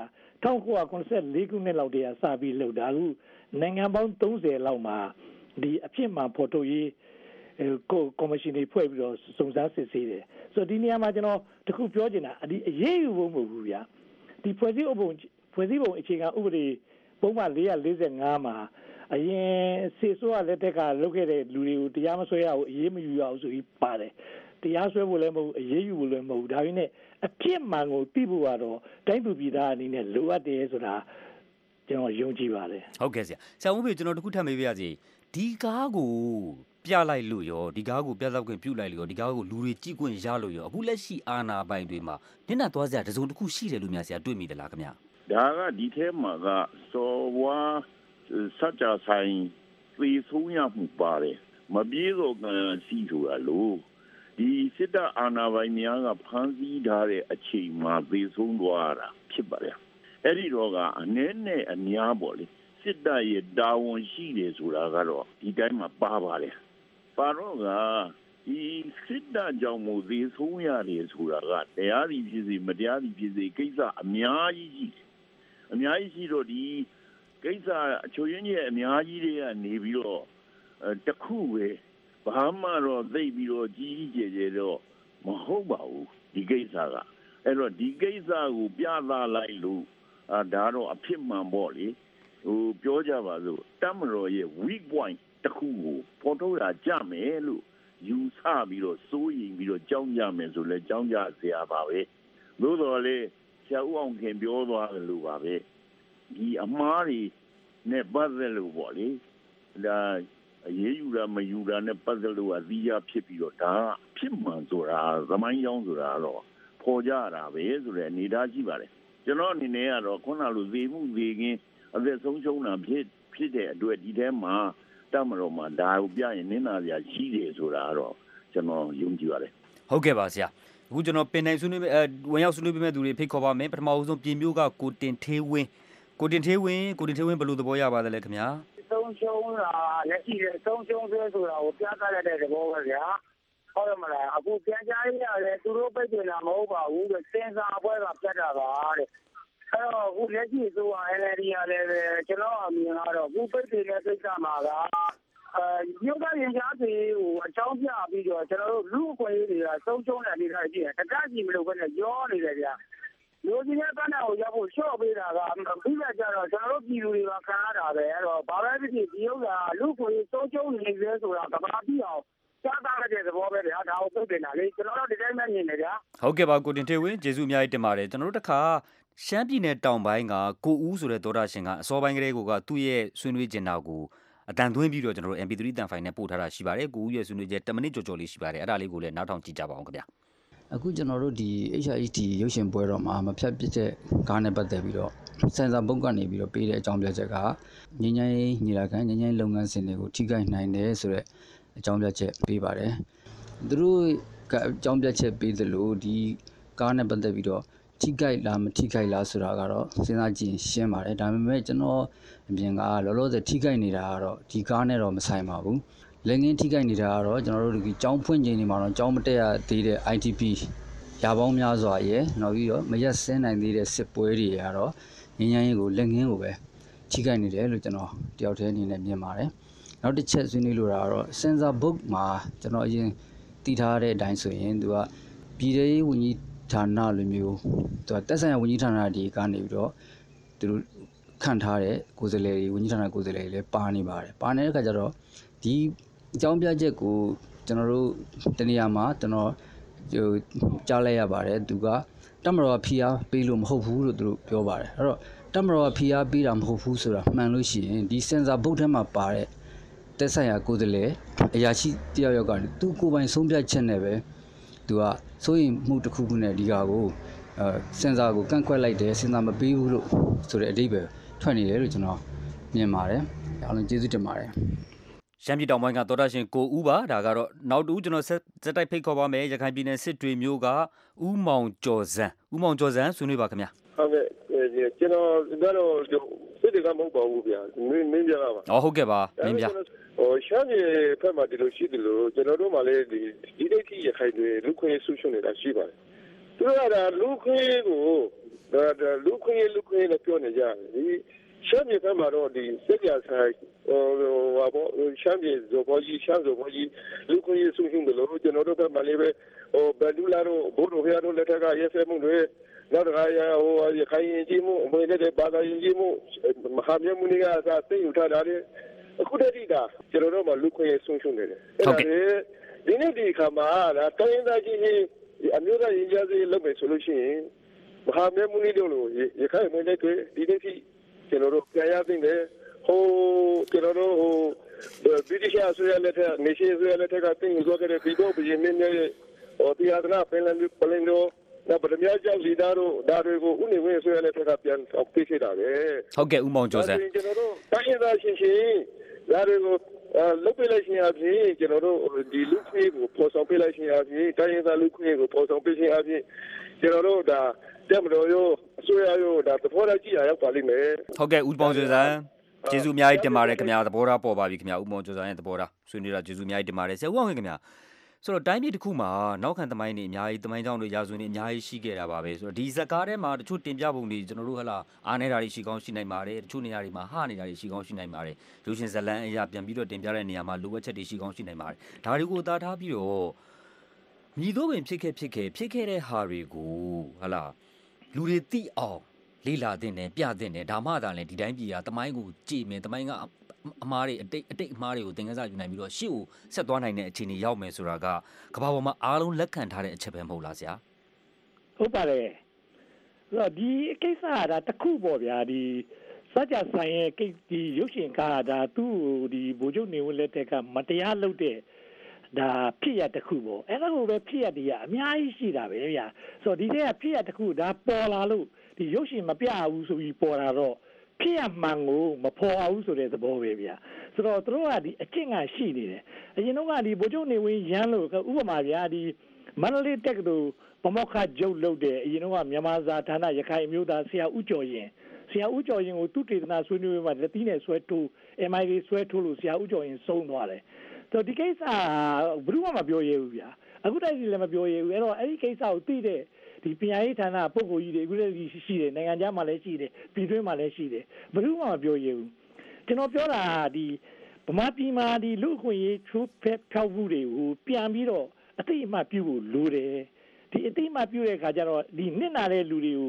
1994ခုနှစ်လောက်တည်းကစပြီးလုပ်တာအခုနိုင်ငံပေါင်း30လောက်မှာဒီအဖြစ်မှန်ဖော်ထုတ်ရေးကော်မရှင်တွေဖွဲ့ပြီးတော့စုံစမ်းစစ်ဆေးတယ်ဆိုတော့ဒီနေရာမှာကျွန်တော်တခုပြောချင်တာဒီအရေးယူဖို့မဟုတ်ဘူးဗျာဒီဖွဲ့စည်းပုံအခြေခံဥပဒေပုံမှန်445မှာအရင်စေဆိုးကလက်ထက်ကလုပ်ခဲ့တဲ့လူတွေကိုတရားမဆွဲရဘူးအေးမယူရဘူးဆိုပြီးပါတယ်တရားစွဲဖို့လည်းမဟုတ်အေးယူဖို့လည်းမဟုတ်ဒါပေမဲ့အဖြစ်မှန်ကိုသိဖို့ကတော့တိုင်းသူပြည်သားအနေနဲ့လိုအပ်တယ်ဆိုတာကျွန်တော်ယုံကြည်ပါတယ်ဟုတ်ကဲ့ဆရာဦးဖေကျွန်တော်တခုထပ်မေးပြရစီဒီကားကိုပြလိုက်လို့ရောဒီကားကိုပြသခွင့်ပြုလိုက်လို့ရောဒီကားကိုလူတွေကြည့်ခွင့်ရလို့ရောအခုလက်ရှိအာဏာပိုင်တွေမှာညနေသွားစရာတစုံတစ်ခုရှိတယ်လို့များဆရာတွေ့မိတယ်လားခင်ဗျာဒါကဒီထဲမှာကစော်ဝါစัจ जा ဆိုင်သေဆုံးရမှုပါတယ်မပြေတော့စီဆိုတာလို့ဒီစစ်တပ်အာဏာပိုင်များကဖမ်းဆီးထားတဲ့အချိန်မှာသေဆုံးသွားတာဖြစ်ပါတယ်အဲ့ဒီတော့ကအနည်းနဲ့အများပေါ့လေစစ်တပ်ရဲ့တာဝန်ရှိတယ်ဆိုတာကတော့ဒီတိုင်းမှာပါပါတယ်ပါတော့ကဒီစစ်တပ်ကြောင့်မို့သေဆုံးရတယ်ဆိုတာကတရားစီဖြစ်စေမတရားစီဖြစ်စေကိစ္စအများကြီးရှိတယ်အများကြီးရှိတော့ဒီကိစ္စအချို့ရင်းရဲ့အများကြီးတွေကနေပြီးတော့တခုပဲဘာမှတော့သိပြီးတော့ကြီးကြီးကျယ်ကျယ်တော့မဟုတ်ပါဘူးဒီကိစ္စကအဲ့တော့ဒီကိစ္စကိုပြသလိုက်လို့ဒါတော့အဖြစ်မှန်ပေါ့လေပြောကြပါစို့တမတော်ရဲ့ weak point တခုကိုပေါ်ထုတ်တာကြမယ်လို့ယူဆပြီးတော့စိုးရိမ်ပြီးတော့ကြောင်းကြမယ်ဆိုလဲကြောင်းကြเสียပါပဲသို့တော်လေဆရာဦးအောင်ခင်ပြောသွားတယ်လို့ပါပဲဒီအမားတွေနဲ့ပတ်သက်လို့ပေါ့လေဒါအရေးယူတာမယူတာနဲ့ပတ်သက်လို့အသီးရဖြစ်ပြီးတော့ဒါဖြစ်မှန်ဆိုတာသမိုင်းကြောင်းဆိုတာတော့ပေါ်ကြတာပဲဆိုတဲ့အနေအထားရှိပါတယ်ကျွန်တော်အနေနဲ့ကတော့ခုနလိုသေမှုသေခင်အသက်ဆုံးရှုံးတာဖြစ်တဲ့အတွက်ဒီထဲမှာတမတော်မှာဒါကိုပြရင်နင်းနာစရာရှိတယ်ဆိုတာတော့ကျွန်တော်ယုံကြည်ပါတယ်ဟုတ်ကဲ့ပါဆရာအခုကျွန်တော်ပင်နိုင်ဆွေးနွေးဝင်ရောက်ဆွေးနွေးပေးမဲ့သူတွေဖိတ်ခေါ်ပါမယ်ပထမဆုံးပြည်မျိုးကကိုတင်သေးဝင်းဘယ်လိုသဘောရပါသလဲခင်ဗျာဆုံးရှုံးတာလက်ရှိဆုံးရှုံးဆိုတာကိုပြသရတဲ့သဘောပဲဗျာဟုတ်တယ်မလားအခုပြန်ကြားရရတယ်သူတို့ပိတ်ပင်တာမဟုတ်ပါဘူးတဲ့စင်စာအပွဲကပြတ်တာပါတဲ့အဲ့တော့အခုလက်ရှိဆိုတာ NLD ရလည်းပဲကျွန်တော်အမြင်ကတော့အခုပိတ်ပင်တဲ့ကိစ္စမှာကမြို့ကရင်ကြားစီကိုအကြောင်းပြပြီးတော့ကျွန်တော်တို့လူ့အခွင့်အရေးတွေကဆုံးရှုံးတဲ့အနေအထားရှိတယ်တကယ့်ကြီးမလို့ပဲနဲ့ရောနေတယ်ဗျာလူကြီးရဲ့ကဏ္ဍကိုရောက်ဖို့လျှော့ပေးတာကပြီးတော့ကျတော့ကျွန်တော်တို့ပြည်သူတွေကခံရတာပဲအဲ့တော့ဘာပဲဖြစ်ဖြစ်ဒီဥစ္စာလူ့ကိုယ်ဆုံးရှုံးနေစေဆိုတာကဘာပြီးအောင်ကြားတာတဲ့သဘောပဲဗျာဒါကိုပြုတ်တင်တာလေကျွန်တော်တို့ဒီတိုင်းမှမြင်နေကြဟုတ်ကဲ့ပါကိုတင်ထေဝင်းကျေးဇူးအများကြီးတင်ပါတယ်ကျွန်တော်တို့တခါရှမ်းပြည်နယ်တောင်ပိုင်းကကိုဦးဆိုတဲ့သောတာရှင်ကအစောပိုင်းကလေးကသူ့ရဲ့ဆွေးနွေးကျင်တာကိုအတန်သွင်းပြီးတော့ကျွန်တော်တို့ MP3 တန်ဖိုင်နဲ့ပို့ထားတာရှိပါတယ်ကိုဦးရဲ့ဆွေးနွေးချက်10မိနစ်ကျော်လေးရှိပါတယ်အဲ့ဒါလေးကိုလည်းနောက်ထောင်ကြည့်ကြပါအောင်ခင်ဗျာအခုကျွန်တော်တို့ဒီ HIT ရုပ်ရှင်ပွဲတော်မှာမဖြတ်ပစ်တဲ့ကားနဲ့ပတ်သက်ပြီးတော့စင်ဆာဘုတ်ကနေပြီးတော့ပေးတဲ့အကြောင်းပြချက်ကငញ្ញိုင်းညီလာခံငញ្ញိုင်းလုပ်ငန်းစဉ်တွေကိုထိခိုက်နိုင်တယ်ဆိုတဲ့အကြောင်းပြချက်ပေးပါတယ်သူတို့ကအကြောင်းပြချက်ပေးသလိုဒီကားနဲ့ပတ်သက်ပြီးတော့ထိခိုက်လားမထိခိုက်လားဆိုတာကတော့စဉ်းစားကြည့်ရှင်းပါတယ်ဒါပေမဲ့ကျွန်တော်အပြင်ကလောလောဆယ်ထိခိုက်နေတာကတော့ဒီကားနဲ့တော့မဆိုင်ပါဘူးလက်ငင်းထိခိုက်နေတာကတော့ကျွန်တော်တို့ဒီကျောင်းဖွင့်ချိန်တွေမှာတော့ကျောင်းမတက်ရသေးတဲ့ ITP ရာပေါင်းများစွာရယ်နောက်ပြီးတော့မရက်စင်းနိုင်သေးတဲ့စစ်ပွဲတွေကတော့ငញ្ញိုင်းကိုလက်ငင်းကိုပဲထိခိုက်နေတယ်လို့ကျွန်တော်တယောက်တည်းအနေနဲ့မြင်ပါတယ်နောက်တစ်ချက်ဆွေးနွေးလိုတာကတော့ Sensor Book မှာကျွန်တော်အရင်တည်ထားတဲ့အတိုင်းဆိုရင်သူကပြည်ထောင်စုဝန်ကြီးဌာနလိုမျိုးသူကတက်ဆိုင်ရာဝန်ကြီးဌာနတွေကနေပြီးတော့သူတို့ခန့်ထားတဲ့ကိုယ်စားလှယ်တွေဝန်ကြီးဌာနကိုယ်စားလှယ်တွေလည်းပါနေပါတယ်ပါနေတဲ့အခါကျတော့ဒီအကြောင်းပြချက်ကိုကျွန်တော်တို့တနေရာမှာကျွန်တော်ကြားလိုက်ရပါတယ်သူကတမတော်ဖိအားပေးလို့မဟုတ်ဘူးလို့သူတို့ပြောပါတယ်အဲ့တော့တမတော်ဖိအားပေးတာမဟုတ်ဘူးဆိုတာမှန်လို့ရှိရင်ဒီ sensor book ထဲမှာပါတဲ့တက်ဆိုင်ရာကိုယ်စားလှယ်အရာရှိတယောက်ကနေသူကိုယ်ပိုင်ဆုံးဖြတ်ချက်နဲ့ပဲသူကစိုးရိမ်မှုတစ်ခုခုနဲ့ဒီဟာကိုsensor ကိုကန့်ကွက်လိုက်တယ် sensor မပေးဘူးလို့ဆိုတဲ့အဓိပ္ပာယ်ထွက်နေတယ်လို့ကျွန်တော်မြင်ပါတယ်အားလုံးကျေးဇူးတင်ပါတယ်ရှမ်းပြည်တောင်ပိုင်းကသောတာရှင်ကိုဦးပါဒါကတော့နောက်တူကျွန်တော်စက်တိုက်ဖိတ်ခေါ်ပါမယ်ရခိုင်ပြည်နယ်စစ်တွေမျိုးကဦးမောင်ကျော်စံဆွေးနွေးပါခင်ဗျာဟုတ်ကဲ့ကျွန်တော်ကတော့စစ်တွေကမဟုတ်ပါဘူးဗျာမင်းပြပါဟုတ်ကဲ့ပါမင်းပြရှမ်းပြည်ဖက်မှာဒီလိုရှိတယ်လို့ကျွန်တော်တို့မှလည်းဒီဒိတ်ကြီးရခိုင်တွေလူခွင့်ဆူရှုံနေတာရှိပါတယ်သူကလူခွင့်ကိုလူခွင့်လည်းပြောနေကြတယ်ဒီရှမ်းပြည်ဖက်မှာတော့ဒီစစ်ကြဆိုင်ရှမ်းပြည်ဇော်ဘောကြီးလူခွင့်ဆူရှုံတယ်လို့ကျွန်တော်တို့ဖက်မှာလည်းပဲဘယ်လူလာတော့ဘိုးတို့ဖျားတို့လက်ထက်ကရဲစဲမှုတွေနောက်တခါရခိုင်ရင်ကြီးမှုအမွေနဲ့ဘာသာရင်ကြီးမှုမဟာမြတ်မှုတွေကသိယူထားတာလေအခုတည်းကကျွန်တော်တို့မှာလူခွင့်ရေးဆုံးရှုံးနေတယ်အဲ့ဒါလေဒီနေ့ဒီခါမှာဒါတိုင်းရင်းသားကြီးအမျိုးသားရေးကြစေလုပ်မယ်ဆိုလို့ရှိရင်မဟာမြတ်မုနီတို့လိုရခိုင်မင်းတွေဒီနေ့ထိကျွန်တော်တို့ကြားရတဲ့ဟိုကျွန်တော်တို့ဗြိတိရှအစိုးရလက်ထက်နေရှိအစိုးရလက်ထက်ကတင်ယူခဲ့တဲ့ပြည်တော်ပြည်မင်းတွေဟိုတရားကနာပင်လန်တို့那不是苗疆里达罗，达瑞个五年为所以来这个变必须的呗。 ဟုတ်ကဲ့ဦးမောင်ကျော်စံကျွန်တော်တို့တိုင်းရင်းသားရှင်ဒါတွေကိုလုတ်ပေးလိုက်ခြင်းအပြင်ကျွန်တော်တို့ဒီလူခွေးကိုပေါ်ဆောင်ပေးလိုက်ခြင်းအပြင်တိုင်းရင်းသားလူခွေးကိုပေါ်ဆောင်ပေးခြင်းအပြင်ကျွန်တော်တို့ဒါတက်မတော်ရောအစိုးရရောဒါသဘောထားကြည့်ရရောက်ပါလိမ့်မယ်ဟုတ်ကဲ့ဦးမောင်ကျော်စံကျေးဇူးအများကြီးတင်ပါတယ်ခင်ဗျာသဘောထားပေါ်ပါပြီခင်ဗျာဦးမောင်ကျော်စံရဲ့သဘောထားဆွေးနွေးတာကျေးဇူးအများကြီးတင်ပါတယ်ဆရာဦးအောင်ခင်ဗျာဆိုတော့တိုင်းပြည်တစ်ခုမှာနောက်ခံသမိုင်းတွေအများကြီးသမိုင်းကြောင်းတွေရာဇဝင်တွေအများကြီးရှိခဲ့တာပါပဲဆိုတော့ဒီဇက်ကားထဲမှာတချို့တင်ပြပုံတွေကျွန်တော်တို့ဟလာအားနေတာတွေရှိကောင်းရှိနိုင်ပါတယ်တချို့နေရာတွေမှာဟနေတာတွေရှိကောင်းရှိနိုင်ပါတယ်လူရှင်ဇလန်းအရာပြန်ပြီးတော့တင်ပြတဲ့နေရာမှာလိုအပ်ချက်တွေရှိကောင်းရှိနိုင်ပါတယ်ဒါတွေကိုအသာထားပြီးတော့မြည်တော့ပင်ဖြစ်ခဲ့တဲ့ဟာတွေကိုဟလာလူတွေသိအောင်လေးလာတဲ့နဲ့ပြတဲ့နဲ့ဒါမှသာလဲဒီတိုင်းပြည်ကသမိုင်းကိုကြည်မယ်သမိုင်းကအမားတွေအတိတ်အမားတွေကိုသင်ခန်းစာယူနိုင်ပြီးတော့ရှေ့ကိုဆက်သွားနိုင်တဲ့အခြေအနေရောက်မယ်ဆိုတာကကမ္ဘာပေါ်မှာအားလုံးလက်ခံထားတဲ့အချက်ပဲမဟုတ်လားဆရာဟုတ်ပါတယ်ဆိုတော့ဒီကိစ္စကဒါတစ်ခုပေါ့ဗျာဒီစကြဆိုင်ရဲ့ကိစ္စဒီရုပ်ရှင်ကားဒါသူ့ဒီဗိုလ်ချုပ်နေဝင်းလက်ထက်ကမတရားလုပ်တဲ့ဒါဖြစ်ရတစ်ခုပေါ့အဲ့ဒါကိုပဲဖြစ်ရတရားအများကြီးရှိတာပဲဗျာဆိုတော့ဒီတဲ့ကဖြစ်ရတစ်ခုဒါပေါ်လာလို့ဒီရုပ်ရှင်မပြဘူးဆိုပြီးပေါ်လာတော့ဖြစ်ရမှန်ကိုမဖော်အောင်ဆိုတဲ့သဘောပဲဗျာဆိုတော့သူတို့ကဒီအကျင့်ကရှိနေတယ်အရင်တော့ကဒီဗိုလ်ချုပ်နေဝင်းရမ်းလို့ဥပမာဗျာဒီမန္တလေးတက္ကသိုလ်ဗမောက္ခကျုပ်လုပ်တဲ့အရင်တော့ကမြန်မာစာဌာနရခိုင်အမျိုးသားဆရာဦးကျော်ရင်ကိုသူတေသနာဆွေးနွေးမှာလက်သီးနဲ့ဆွဲထိုး MI ဆွဲထိုးလို့ဆရာဦးကျော်ရင်ဆုံးသွားတယ်ဆိုတော့ဒီကိစ္စဘယ်သူမှမပြောရဘူးဗျာအခုတိုက်စီလည်းမပြောရဘူးအဲ့တော့အဲ့ဒီကိစ္စကိုသိတဲ့ဒီပညာရေးဌာနပုဂ္ဂိုလ်ကြီးတွေအခုလည်းရှိတယ်နိုင်ငံခြားမှာလည်းရှိတယ်ပြည်တွင်းမှာလည်းရှိတယ်ဘယ်သူမှမပြောရဘူးကျွန်တော်ပြောတာဒီဗမာပြည်မှာဒီလူ့အခွင့်အရေးချိုးဖက်ဖြောက်မှုတွေကိုပြန်ပြီးတော့အသိအမှတ်ပြုဖို့လိုတယ်ဒီအသိအမှတ်ပြုတဲ့အခါကျတော့ဒီနစ်နာတဲ့လူတွေကို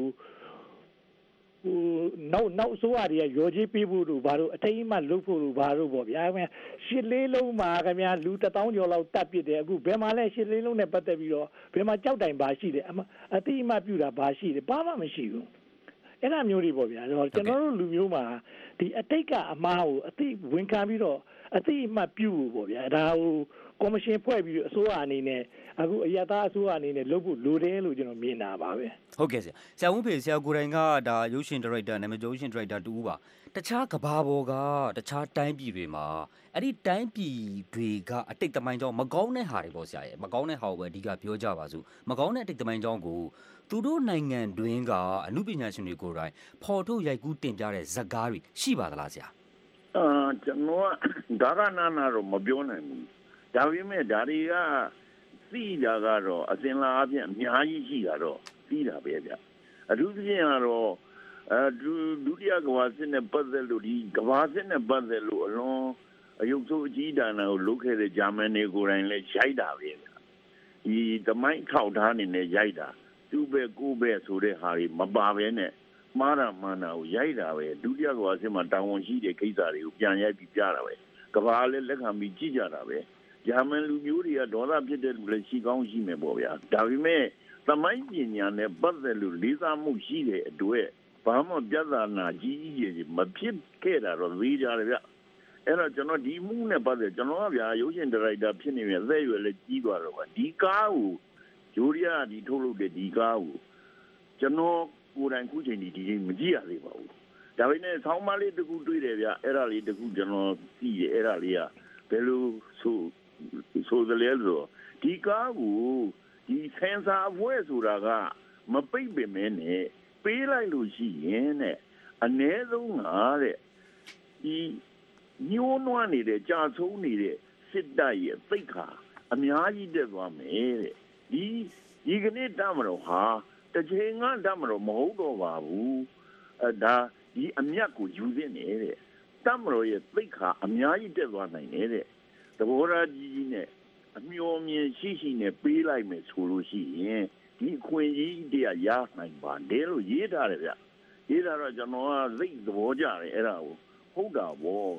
နောက်ဆိုရတဲ့ရောကြီးပေးဖို့တို့ဘာလို့အထိမ်းအမှတ်လုပ်ဖို့တို့ဘာလို့ပေါ့ဗျာရှစ်လေးလုံးမှာခင်ဗျာလူ1000ကျော်လောက်တပ်ပစ်တယ်အခုဘယ်မှာလဲရှစ်လေးလုံးနဲ့ပတ်သက်ပြီးတော့ဘယ်မှာကြောက်တိုင်ပါရှိတယ်အတိအမှတ်ပြုတာဘာရှိတယ်ဘာမှမရှိဘူးအဲ့ဒါမျိုးတွေပေါ့ဗျာကျွန်တော်တို့လူမျိုးမှာဒီအတိတ်ကအမှားကိုအသိဝန်ခံပြီးတော့အသိအမှတ်ပြုဖို့ပေါ့ဗျာဒါဟိုကော်မရှင်ဖွဲ့ပြီးအစိုးရအနေနဲ့အခုအရသာအစိုးရအနေနဲ့လုပ်ဖို့လိုတယ်လို့ကျွန်တော်မြင်တာပါပဲဟုတ်ကဲ့ဆရာဦးဖေဆရာကိုယ်တိုင်ကဒါရုပ်ရှင်ဒါရိုက်တာနာမည်ကျော်ရုပ်ရှင်ဒါရိုက်တာတူပါတခြားကဘာပေါ်ကတခြားတိုင်းပြည်တွေမှာအဲ့ဒီတိုင်းပြည်တွေကအတိတ်သမိုင်းကြောင်းမကောင်းတဲ့ဟာတွေပေါ့ဆရာရဲ့မကောင်းတဲ့ဟာကိုပဲအဓိကပြောကြပါစို့မကောင်းတဲ့အတိတ်သမိုင်းကြောင်းကိုသူတို့နိုင်ငံတွင်းကအမှုပညာရှင်တွေကိုယ်တိုင်ဖော်ထုတ်ရိုက်ကူးတင်ပြတဲ့ဇာတ်ကားတွေရှိပါသလားဆရာကျွန်တော်ကဒါကနာတော့မပြောနိုင်ဘူးဒါပေမဲ့ဒါတွေကသိတာကတော့အစင်လာအပြင်အများကြီးရှိတာတော့သိတာပဲဗျအထူးသဖြင့်ကတော့ဒုတိယကမ္ဘာစစ်နဲ့ပတ်သက်လို့ဒီကမ္ဘာစစ်နဲ့ပတ်သက်လို့အလွန်အယုတ်ဆိုးအကြီးတန်းကိုလုပ်ခဲ့တဲ့ဂျာမန်တွေကိုယ်တိုင်လည်းရိုက်တာပဲဗျဒီသမိုင်းထောက်ထားနေနဲ့ရိုက်တာသူ့ဘက်ကိုယ့်ဘက်ဆိုတဲ့ဟာတွေမပါဘဲနဲ့မှားတာမှန်တာကိုရိုက်တာပဲဒုတိယကမ္ဘာစစ်မှာတာဝန်ရှိတဲ့ကိစ္စတွေကိုပြန်ရိုက်ပြီးပြတာပဲကမ္ဘာလည်းလက်ခံပြီးကြည့်ကြတာပဲဂျာမန်လူမျိုးတွေကဒေါသဖြစ်တဲ့လူလည်းရှိကောင်းရှိမယ်ပေါ့ဗျာဒါပေမဲ့သမိုင်းပညာနဲ့ပတ်သက်လို့လေးစားမှုရှိတဲ့အတွက်ဘာမှပြဿနာကြီးကြီးမဖြစ်ခဲ့တာတော့သိကြတယ်ဗျအဲ့တော့ကျွန်တော်ဒီမှုနဲ့ပတ်သက်ကျွန်တော်ကဗျာရုပ်ရှင်ဒါရိုက်တာဖြစ်နေပြီအသက်အရွယ်လည်းကြီးသွားတော့ဗျာဒီကားကိုဂျိုးရီယာဒီထုတ်လုပ်တဲ့ဒီကားကိုကျွန်တော်ကိုယ်တိုင်ခုချိန်ဒီမကြည့်ရသေးပါဘူးဒါပေမဲ့ဆောင်းပါးလေးတစ်ခုတွေ့တယ်ဗျအဲ့ဒါလေးတစ်ခုကျွန်တော်သိတယ်အဲ့ဒါလေးကဘယ်လိုဆိုတယ်လဲဆိုဒီကားကိုဒီဆင်ဆာအဖွဲဆိုတာကမပိတ်ပင်မဲနဲ့ပေးလိုက်လို့ရှိရင်တဲ့အ ਨੇ ဆုံးကတဲ့ဒီညှိုးနွမ်းနေတဲ့ကြာဆုံးနေတဲ့စစ်တပ်ရဲ့သိက္ခာအများကြီးတက်သွားမယ်တဲ့ဒီကနေ့တမတော်ဟာတစ်ချိန်ကတမတော်မဟုတ်တော့ပါဘူးဒါဒီအမြတ်ကိုယူသင့်နေတဲ့တမတော်ရဲ့သိက္ခာအများကြီးတက်သွားနိုင်တဲ့သဘောထားကြီးနဲ့အမျှော်မြင်ရှိနဲ့ပေးလိုက်မယ်ဆိုလို့ရှိရင်ဒီအခွင့်အရေးတရားရနိုင်ပါတယ်လို့ရေးထားတယ်ဗျရေးထားတော့ကျွန်တော်ကသိသဘောကျတယ်အဲ့ဒါကိုဟုတ်တာဗောလို့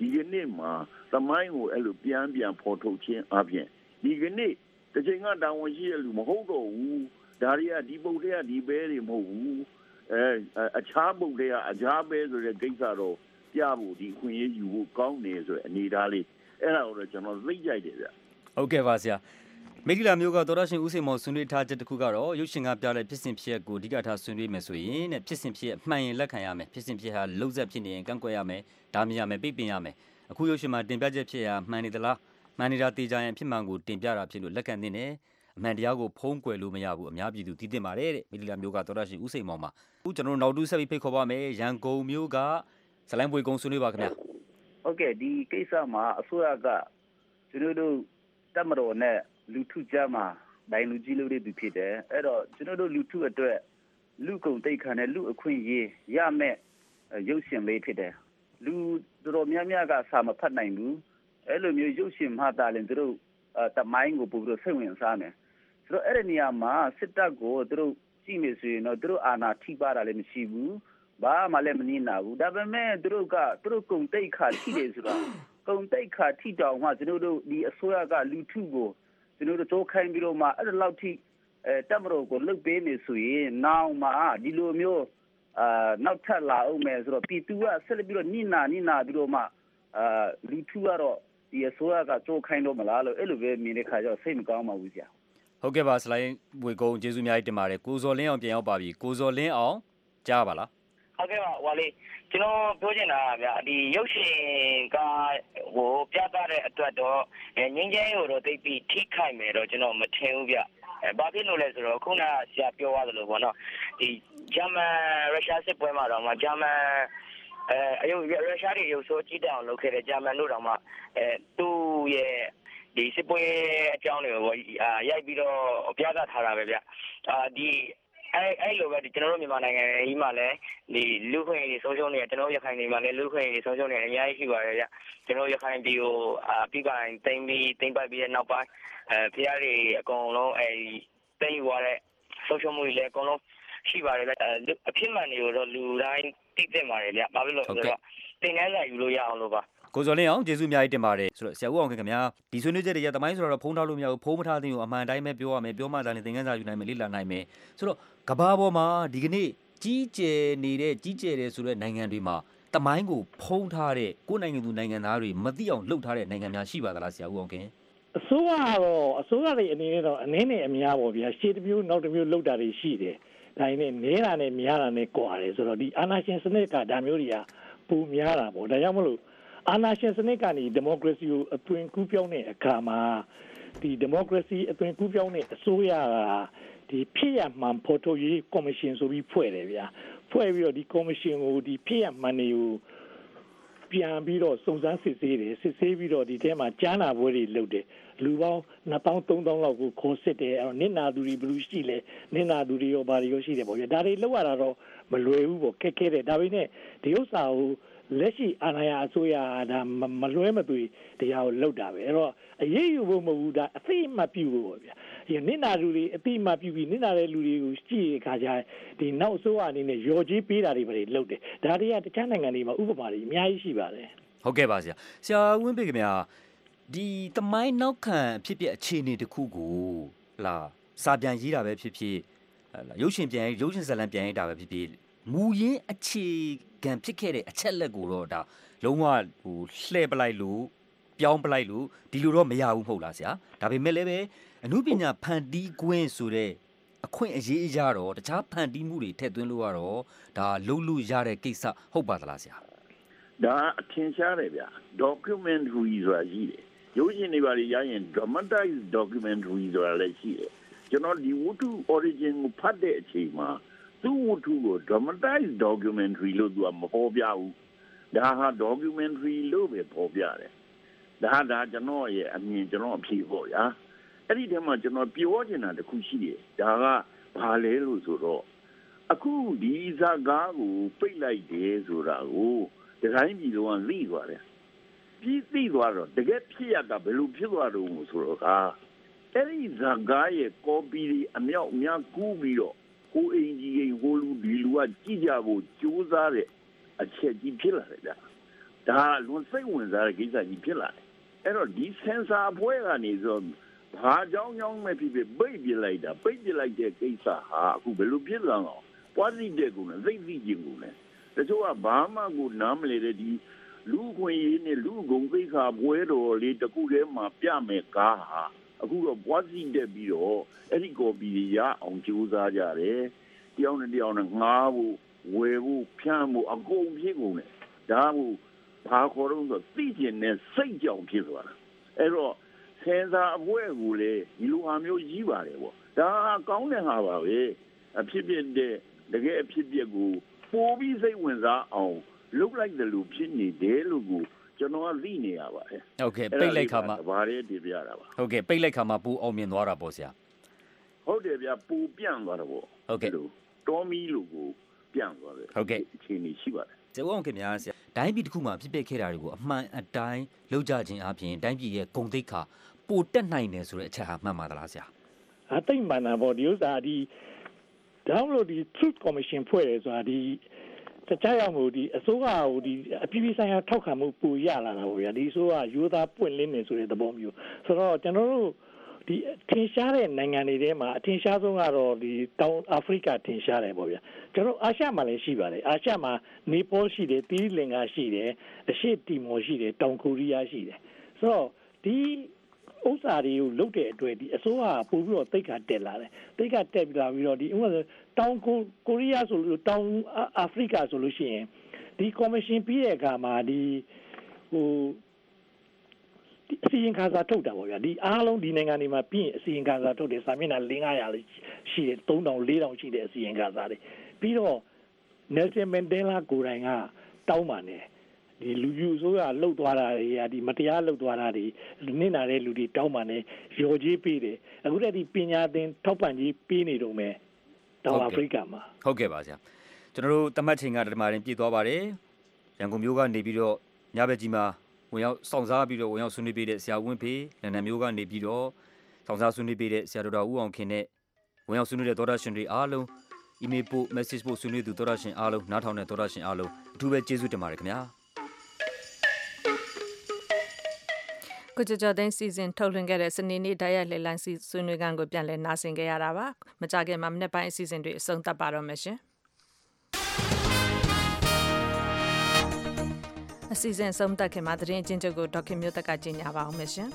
ဒီကနေ့မှာသမိုင်းကိုအဲ့လိုပြန်ဖော်ထုတ်ခြင်းအပြင်ဒီကနေ့တစ်ချိန်ကတောင်းဝန်ရှိတဲ့လူမဟုတ်တော့ဘူးဒါတွေကဒီပုတ်တွေကဒီဘဲတွေမဟုတ်ဘူးအခြားပုတ်တွေကအခြားဘဲဆိုတဲ့ကိစ္စတော့ပြဖို့ဒီခွင့်ရယူဖို့ကောင်းနေဆိုတဲ့အနေထားလေးအဲ့ဒါကိုတော့ကျွန်တော်သိကြိုက်တယ်ဗျဟုတ်ကဲ့ပါဆရာမိဂီလာမျိုးကတော်ရရှင်ဦးစိန်မော်ဆွေးနွေးထားချက်တစ်ခုကတော့ရုပ်ရှင်ကပြတဲ့ဖြစ်စဉ်ဖြစ်ကိုအဓိကထားဆွေးနွေးမယ်ဆိုရင်တဲ့ဖြစ်စဉ်ဖြစ်မှန်ရင်လက်ခံရမယ်ဖြစ်စဉ်ဖြစ်ဟာလုံးဆက်ဖြစ်နေရင်ကန့်ကွက်ရမယ်ဒါမြင်ရမယ်ပြပင်ရမယ်အခုရုပ်ရှင်မှာတင်ပြချက်ဖြစ်ရာမှန်နေသလားမှန်နေတာတေချာရင်ဖြစ်မှန်ကိုတင်ပြတာဖြစ်လို့လက်ခံသင့်တယ်အမှန်တရားကိုဖုံးကွယ်လို့မရဘူးအများပြည်သူသိသင့်ပါတယ်တဲ့မိဂီလာမျိုးကတော်ရရှင်ဦးစိန်မော်မှာအခုကျွန်တော်နောက်တူဆက်ပြီးဖိတ်ခေါ်ပါမယ်ရန်ကုန်မျိုးကဇလိုင်းပွေကုံဆွေးနွေးပါခင်ဗျာဟုတ်ကဲ့ဒီကိစ္စမှာအစိုးရကကျွန်တော်တို့တက်မတော်နဲ့လူထုကြားမှာဒိုင်လူကြီးလို့တဲ့သူဖြစ်တယ်အဲ့တော့ကျွန်တော်တို့လူထုအတွက်လူကုန်တိတ်ခါနဲ့လူအခွင့်အရေးရမယ်ရုပ်ရှင်လေးဖြစ်တယ်လူတော်များများကစာမဖတ်နိုင်ဘူးအဲ့လိုမျိုးရုပ်ရှင်မှသာလည်းသူတို့တမိုင်းကိုပို့ပြီးစိတ်ဝင်စားမယ်ဆိုတော့အဲ့ဒီနေရာမှာစစ်တပ်ကိုသူတို့ကြည့်နေဆိုရင်တော့သူတို့အာဏာထိပါတာလည်းမရှိဘူးဘာမှလည်းမနှိနာဘူးဒါပေမဲ့သူတို့ကုန်တိတ်ခါထိတယ်ဆိုတော့ကုန်တိတ်ခါထိတောင်မှကျွန်တော်တို့ဒီအစိုးရကလူထုကိုကျွန်တော်တို့တိုးခိုင်းပြီးတော့မှအဲ့ဒါလောက်ထိတက်မတော်ကိုလုတ်ပေးနေဆိုရင်နောက်မှဒီလိုမျိုးနောက်ထပ်လာအောင်မယ်ဆိုတော့ပြည်သူကဆက်လက်ပြီးတော့နိနာပြီးတော့မှလူထုကတော့ဒီအစိုးရကတိုးခိုင်းတော့မလားလို့အဲ့လိုပဲမြင်တဲ့ခါကျတော့စိတ်မကောင်းပါဘူးကြာဟုတ်ကဲ့ပါစလိုင်းဝေကုံကျေးဇူးအများကြီးတင်ပါတယ်ကိုဇော်လင်းအောင်ပြန်ရောက်ပါပြီကိုဇော်လင်းအောင်ကြားပါလားဟုတ်ကဲ့ပါဟိုလေးကျွန်တော်ပြောချင်တာဗျာဒီရုပ်ရှင်ကဟိုပြသတဲ့အတွက်တော့ငင်းချင်းကိုတော့သိပြီးထိခိုက်မယ်တော့ကျွန်တော်မထင်ဘူးဗျဘာဖြစ်လို့လဲဆိုတော့ခုနကဆရာပြောသွားသလိုပေါ့နော်ဒီဂျာမန်ရုရှားစစ်ပွဲမှာတော့ဂျာမန်အယုရုရှားတွေရုပ်ဆိုးကြည့်တဲ့အောင်လုပ်ခဲ့တဲ့ဂျာမန်တို့တော့သူ့ရဲ့ဒီစစ်ပွဲအကြောင်းတွေကိုရိုက်ပြီးတော့ပြသထားတာပဲဗျဒီအဲ့လိုပဲကျွန်တော်တို့မြန်မာနိုင်ငံကြီးမှာလည်းဒီလူခွင့်ရေးဆုံးရှုံးနေတယ်ကျွန်တော်ရခိုင်ပြည်မှာလည်းလူခွင့်ရေးဆုံးရှုံးနေတယ်အများကြီးရှိပါတယ်ဗျကျွန်တော်ရခိုင်ပြည်ကိုပြည်ပိုင်တိမ့်ပိုက်ပြီးတဲ့နောက်ပိုင်းဖျားတွေအကုန်လုံးတိမ့်သွားတဲ့ဆုံးရှုံးမှုတွေလည်းအကုန်လုံးရှိပါတယ်ဗျအဖြစ်မှန်တွေကိုတော့လူတိုင်းသိသင့်ပါတယ်ဗျဘာဖြစ်လို့လဲဆိုတော့သင်ခန်းစာယူလို့ရအောင်လို့ပါကိုဇော်လင်းအောင်ကျေးဇူးအများကြီးတင်ပါတယ်ဆိုတော့ဆရာဦးအောင်ခင်ဗျာဒီဆွေးနွေးချက်တွေရသမိုင်းဆိုတော့ဖုံးထားလို့မရဘူးဖုံးမထားသေးဘူးအမှန်တိုင်းပဲပြောရမယ်ပြောမှသာလည်းသင်ခန်းစာယူနိုင်မယ်လေ့လာနိုင်မယ်ဆိုတော့ကဘာပေါ်မှာဒီကနေ့ကြီးကျယ်တယ်ဆိုတဲ့နိုင်ငံတွေမှာသမိုင်းကိုဖုံးထားတဲ့ကိုယ်နိုင်ငံသူနိုင်ငံသားတွေမသိအောင်လှုပ်ထားတဲ့နိုင်ငံများရှိပါသလားဆရာဦးအောင်ခင်အစိုးရတွေအနေနဲ့တော့အနည်းနဲ့အများပေါ့ဗျာရှေ့တစ်မျိုးနောက်တစ်မျိုးလှုပ်တာတွေရှိတယ်ဒါနဲ့နေတာနဲ့များတာနဲ့ကွာတယ်ဆိုတော့ဒီအာဏာရှင်စနစ်ကဒါမျိုးတွေကပုံများတာပေါ့ဒါကြောင့်မလို့အာဏာရှင်စနစ်ကနေဒီမိုကရေစီကိုအသွင်ကူးပြောင်းတဲ့အခါမှာဒီဒီမိုကရေစီအသွင်ကူးပြောင်းတဲ့အစိုးရကဒီဖြစ်ရမှန်ဖော်ထုတ်ရေးကော်မရှင်ဆိုပြီးဖွဲ့တယ်ဗျာဖွဲ့ပြီးတော့ဒီကော်မရှင်ကိုဒီဖြစ်ရမှန်တွေကိုပြန်ပြီးတော့စုံစမ်းစစ်ဆေးပြီးတော့ဒီထဲမှာကြားနာပွဲတွေလုပ်တယ်လူပေါင်း2000-3000လောက်ကိုခေါ်စစ်တယ်အဲ့တော့နင့်နာသူတွေဘယ်လိုရှိလဲနင့်နာသူတွေရောဘာတွေရောရှိတယ်ပေါ့ဗျာဒါတွေလောက်ရတာတော့မလွယ်ဘူးပေါ့ခက်ခဲတယ်ဒါပေမဲ့ဒီဥစ္စာကိုလက်ရှိအာဏာရအစိုးရဒါမလွဲမသွေတရားကိုလုပ်တာပဲအဲ့တော့အရေးယူဖို့မဟုတ်ဘူးဒါအသိအမှတ်ပြုဖို့ပေါ့ဗျာဒီနင့်နာလူတွေအသိအမှတ်ပြုပြီးနင့်နာတဲ့လူတွေကိုကြည့်ရခါကြဒီနောက်အစိုးရအနေနဲ့ရော်ကြီးပေးတာတွေပဲလုပ်တယ်ဒါတွေကတခြားနိုင်ငံတွေမှာဥပမာတွေအများကြီးရှိပါတယ်ဟုတ်ကဲ့ပါဆရာဝင်းပေခင်ဗျာဒီသမိုင်းနောက်ခံဖြစ်ဖြစ်အခြေအနေတစ်ခုကိုလာစာပြန်ရေးတာပဲဖြစ်ဖြစ်ရုပ်ရှင်ဇာတ်လမ်းပြန်ရေးတာပဲဖြစ်ဖြစ်မူရင်းအခြေခံဖြစ်ခဲ့တဲ့အချက်လက်ကိုတော့ဒါလုံးဝလှည့်ပလိုက်လို့ပြောင်းပလိုက်လို့ဒီလိုတော့မရဘူးမဟုတ်လားဆရာဒါပေမဲ့လည်းပဲအမှုပညာဖန်တီးခွင့်ဆိုတဲ့အခွင့်အရေးအရာတော့တခြားဖန်တီးမှုတွေထည့်သွင်းလို့ကတော့ဒါလုံးလို့ရတဲ့ကိစ္စဟုတ်ပါသလားဆရာဒါအထင်ရှားတယ်ဗျ documentary ဆိုတာရှိတယ်ရုပ်ရှင်တွေပါရရင် dramatized documentary ဆိုတာလည်းရှိတယ်ကျွန်တော်ဒီဝတ္ထု origin ကိုဖတ်တဲ့အချိန်မှာသူ့ဝတ္ထုကို dramatized documentary လို့သူကမပေါ်ပြဘူးဒါဟာ documentary လို့ပဲပေါ်ပြတယ်ဒါကျွန်တော်ရဲ့အမြင်ကျွန်တော်အဖြေပေါ့ဗျာအဲ့ဒီတည်းမှာကျွန်တော်ပြောချင်တာတစ်ခုရှိတယ်ဒါကဘာလဲလို့ဆိုတော့အခုဒီဇာကားကိုပိတ်လိုက်တယ်ဆိုတာကိုဒီတိုင်းပြည်လုံးကသိသွားတယ်ပြီးသိသွားတော့တကယ်ဖြစ်ရတာဘယ်လိုဖြစ်သွားတော့ဆိုတော့အဲ့ဒီဇာကားရဲ့ copy တွေအမြောက်အများကူးပြီးတော့ကိုအင်ကြီးဟိုလူဒီလူကကြည့်ကြဖို့ကြိုးစားတဲ့အချက်ကြီးဖြစ်လာတယ်ဗျဒါလွန်စိတ်ဝင်စားတဲ့ကိစ္စကြီးဖြစ်လာတယ်အဲ့တော့ဒီ sensor အဖွဲ့ကနေဆိုဘာကြောင့်မဲ့ဖြစ်ပိတ်ပြလိုက်တာပိတ်ပြလိုက်တဲ့ကိစ္စဟာအခုဘယ်လိုဖြစ်လာအောင် positive ကိုလည်းသိသိချင်းကိုလည်းတချို့ကဘာမှကိုနားမလည်တဲ့ဒီလူခွင့်ရေးနဲ့လူဂုံသိက္ခာပွဲတော်လေးတစ်ခုတည်းမှာပြမယ်ကားဟာအခုတော့ positive ပြီးတော့အဲ့ဒီ copy ရအောင်ကြိုးစားကြတယ်တယောက်နဲ့တယောက်နဲ့ငားဖို့ဝယ်ဖို့ဖြန့်ဖို့အကုန်ဖြစ်ကုန်တယ်ဒါမှဘာခေါ်တော့ဆိုသိကျင်တဲ့စိတ်ကြောင့်ဖြစ်သွားတာအဲ့တော့ဆင်စာအပွဲကိုလေဒီလိုဟာမျိုးကြီးပါတယ်ပေါ့ဒါကောင်းတဲ့ဟာပါပဲအဖြစ်တဲ့တကယ်အဖြစ်ကိုပိုပြီးစိတ်ဝင်စားအောင်လုပ်လိုက်တယ်လို့ဖြစ်နေတယ်လို့ကိုကျွန်တော်ကသိနေရပါတယ်ဟုတ်ကဲ့ပိတ်လိုက်ခါမှာဘာရဲတည်ပြတာပါဟုတ်ကဲ့ပိတ်လိုက်ခါမှာပူအောင်မြင်သွားတာပေါ့ဆရာဟုတ်တယ်ဗျာပူပြန့်သွားတာပေါ့ဟုတ်ကဲ့တော်မီလို့ကိုပြန့်သွားတယ်ဟုတ်ကဲ့အခြေအနေရှိပါတယ်ကျေးဇူးအောင်ခင်ဗျာဆရာတိုင်းပြည်တစ်ခုမှာဖြစ်ပျက်ခဲ့တာတွေကိုအမှန်အတိုင်းလုပ်ကြခြင်းအပြင်တိုင်းပြည်ရဲ့ဂုဏ်သိက္ခာပိုတက်နိုင်တယ်ဆိုတဲ့အချက်ဟာမှန်ပါသလားဆရာအသိမှန်တာပေါ့ဒီဥစ္စာဒီဒါမှမဟုတ်ဒီ Truth Commission ဖွဲ့တယ်ဆိုတာဒီတခြားရောက်မှုဒီအစိုးရကိုဒီအပြည်ပြည်ဆိုင်ရာထောက်ခံမှုပူရလာတာပေါ့ဗျာဒီအစိုးရရိုးသားပွင့်လင်းနေဆိုတဲ့သဘောမျိုးဆိုတော့ကျွန်တော်တို့ဒီထင်ရှားတဲ့နိုင်ငံတွေထဲမှာအထင်ရှားဆုံးကတော့ဒီတောင်အာဖရိကထင်ရှားတယ်ပေါ့ဗျာကျွန်တော်အာရှမှာလည်းရှိပါတယ်အာရှမှာနေပေါရှိတယ်သီရိလင်္ကာရှိတယ်အရှေ့တီမော်ရှိတယ်တောင်ကိုရီးယားရှိတယ်ဆိုတော့ဒီဥစ္စာတွေကိုလုပ်တဲ့အတွက်ဒီအစိုးရပို့ပြီးတော့တိတ်ခါတက်လာတယ်တိတ်ခါတက်လာပြီးတော့ဒီဥပမာတောင်ကိုရီးယားဆိုလို့တောင်အာဖရိကဆိုလို့ရှိရင်ဒီကော်မရှင်ပြီးတဲ့အခါမှာဒီဟိုအစီရင်ခံစာထုတ်တာပေါ့ဗျာဒီအားလုံးဒီနိုင်ငံတွေမှာပြီးရင်အစီရင်ခံစာထုတ်တယ်စာမျက်နှာ400လေးရှိတယ်3000 4000ရှိတဲ့အစီရင်ခံစာတွေပြီးတော့ Nelson Mandela ကိုယ်တိုင်ကတောင်းပန်တယ်ဒီလူယူဆိုရလှုပ်သွားတာတွေကဒီမတရားလှုပ်သွားတာတွေနစ်နာတဲ့လူတွေတောင်းပန်တယ်ရော်ကြီးပေးတယ်အခုတည်းဒီပညာသင်ထောက်ပံ့ကြီးပေးနေတော့မယ်တောင်အာဖရိကမှာဟုတ်ကဲ့ပါဆရာကျွန်တော်တို့တမတ်ချိန်ကတမရင်ပြည့်သွားပါတယ်ရန်ကုန်မြို့ကနေပြီးတော့ညဘက်ကြီးမှာဝင်ရောက်စောင့်စားပြီးတော့ဝင်ရောက်ဆွေးနွေးပေးတဲ့ဆရာဝင်းဖေလန်ဒန်မြို့ကနေပြီးတော့စောင့်စားဆွေးနွေးပေးတဲ့ဆရာဒေါက်တာဦးအောင်ခင်နဲ့ဝင်ရောက်ဆွေးနွေးတဲ့သောတာရှင်တွေအားလုံးအီးမေးလ်ပို့ message ပို့ဆွေးနွေးသူသောတာရှင်အားလုံးနားထောင်တဲ့သောတာရှင်အားလုံးအထူးပဲကျေးဇူးတင်ပါတယ်ခင်ဗျာကိုကျော်သိန်းစီစဉ်ထုတ်လွှင့်ခဲ့တဲ့စနေနေ့တိုက်ရိုက်လေလံစီဆွေးနွေးခန်းကိုပြန်လည်နားဆင်ခဲ့ရတာပါမကြခင်မှာမနေ့ပိုင်းအစီအစဉ်တွေအဆုံးသတ်ပါတော့မယ်ရှင်အစီအစဉ်ဆုံးသက်ခင်မှာသတင်းအချင်းချုပ်ကိုဒေါက်ခင်မျိုးသက်ကကြီးညာပါအောင်မယ်ရှင်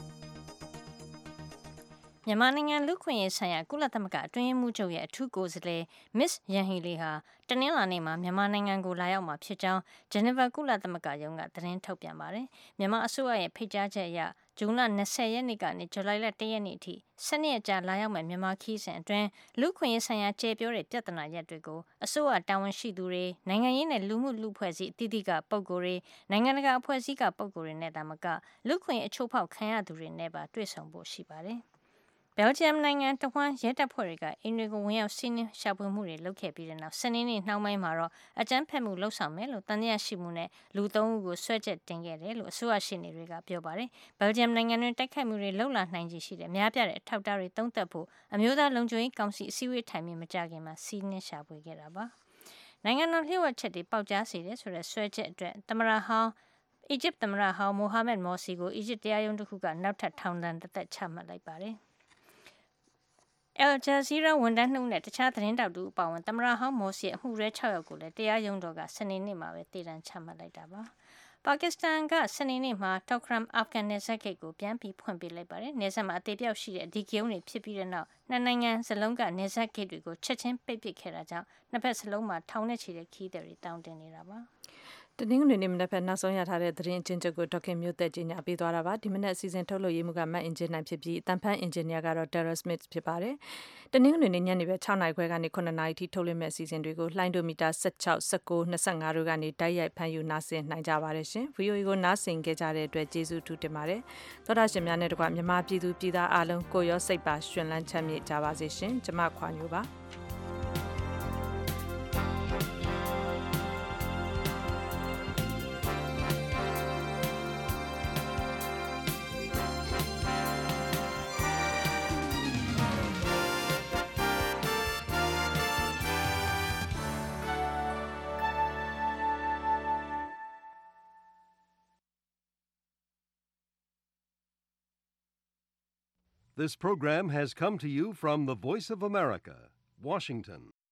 မြန်မာနိုင်ငံလူခွင့်ရေးဆိုင်ရာကုလသမဂ္ဂအတွင်းရေးမှူးချုပ်ရဲ့အထူးကိုယ်စားလှယ် Miss Yanghee Lee ဟာတနင်္လာနေ့မှာမြန်မာနိုင်ငံကိုလာရောက်မှာဖြစ်ကြောင်းဂျနီဗာကုလသမဂ္ဂရုံးကသတင်းထုတ်ပြန်ပါတယ်။မြန်မာအစိုးရရဲ့ဖိတ်ကြားချက်အရဇွန်လ20ရက်နေ့ကနေဇူလိုင်လ1ရက်နေ့အထိ12ရက်ကြာလာရောက်မယ့်မြန်မာခီးစဉ်အတွင်းလူခွင့်ရေးဆိုင်ရာကျေပြောတဲ့ပြဿနာရပ်တွေကိုအစိုးရတာဝန်ရှိသူတွေနိုင်ငံရေးနဲ့လူမှုလူဖွဲ့စည်းအသီးသီးကပုဂ္ဂိုလ်တွေနိုင်ငံတကာအဖွဲ့အစည်းကပုဂ္ဂိုလ်တွေနဲ့တာမကလူခွင့်ရေးအချိုးဖောက်ခံရသူတွေနဲ့ပါတွေ့ဆုံဖို့ရှိပါတယ်။ဘယ်လ်ဂျီယမ်နိုင်ငံတဝန်းရဲတပ်ဖွဲ့တွေကအင်တွေကိုဝင်ရောက်စီးနင်းရှာဖွေမှုတွေလုပ်ခဲ့ပြီးတဲ့နောက်စနေနေ့နှောင်းပိုင်းမှာတော့အကြမ်းဖက်မှုလှုပ်ဆောင်မယ်လို့တန်တရားရှိမှုနဲ့လူ3ဦးကိုဆွဲချက်တင်ခဲ့တယ်လို့အစိုးရရှေ့နေတွေကပြောပါတယ်။ဘယ်လ်ဂျီယမ်နိုင်ငံတွင်တိုက်ခိုက်မှုတွေလှုပ်လာနိုင်ခြေရှိတဲ့များပြားတဲ့အထောက်အထားတွေသုံးသပ်ဖို့အမျိုးသားလုံခြုံရေးကောင်စီအစည်းအဝေးထိုင်ပြီးမကြခင်မှာစီးနင်းရှာဖွေခဲ့တာပါ။နိုင်ငံတော်လျှို့ဝှက်ချက်တွေပေါက်ကြားစေတယ်ဆိုတဲ့ဆွဲချက်အတွက်သမရဟောင်းအီဂျစ်သမရဟောင်းမိုဟာမက်မော်စီကိုအီဂျစ်တရားရုံးတစ်ခုကနောက်ထပ်ထောင်ဒဏ်တစ်သက်ချမှတ်လိုက်ပါတယ်။El Jazeera ဝန်ထမ်း2ဦးနဲ့တခြားသတင်းတောက်တို့အပါအဝင်သမရဟောင်းမော်စီအမှုရဲ6ယောက်ကိုလည်းတရားရုံးတော်ကစနေနေ့မှာပဲတည်တံချမှတ်လိုက်တာပါ။ပါကစ္စတန်ကစနေနေ့မှာ Tokram Afghan နယ်စပ်ဂိတ်ကိုပြန်ပြီးဖွင့်ပေးလိုက်ပါတယ်။နယ်စပ်မှာအသေးပြောက်ရှိတဲ့အဒီဂိုးတွေဖြစ်ပြီးတဲ့နောက်နှစ်နိုင်ငံစလုံးကနယ်စပ်ဂိတ်တွေကိုချက်ချင်းပိတ်ပစ်ခဲ့တာကြောင့်နှစ်ဖက်စလုံးမှာထောင်နဲ့ချီတဲ့ခီးသည်တွေတောင်းတင်နေတာပါ။တနင်္ဂနွေနေ့မနက်ဖြန်နောက်ဆုံးရထားတဲ့သတင်းအချင်းချုပ်ကိုဒေါက်ခင်မျိုးသက်ကြီးညာပေးသွားတာပါဒီမနက်အစီအစဉ်ထုတ်လို့ရေးမှုကမတ်အင်ဂျင်နိုင်ဖြစ်ပြီးတန်ဖန်အင်ဂျင်နီယာကတော့ Darren Smith ဖြစ်ပါတယ်တနင်္ဂနွေနေ့ညနေပဲ6နာရီခွဲကနေ9နာရီထိထုတ်လွှင့်မဲ့အစီအစဉ်တွေကိုလှိုင်းဒိုမီတာ16 19 25တို့ကနေတိုက်ရိုက်ဖမ်းယူနားဆင်နိုင်ကြပါတယ်ရှင် VOA ကိုနားဆင်ခဲ့ကြတဲ့အတွက်ကျေးဇူးထူးတင်ပါတယ်သောတာရှင်များနဲ့တကွမြန်မာပြည်သူပြည်သားအားလုံးကိုရောစိတ်ပါရှင်လန်းချမ်းမြေ့ကြပါစေရှင်ကျမခွာညိုပါ This program has come to you from the Voice of America, Washington.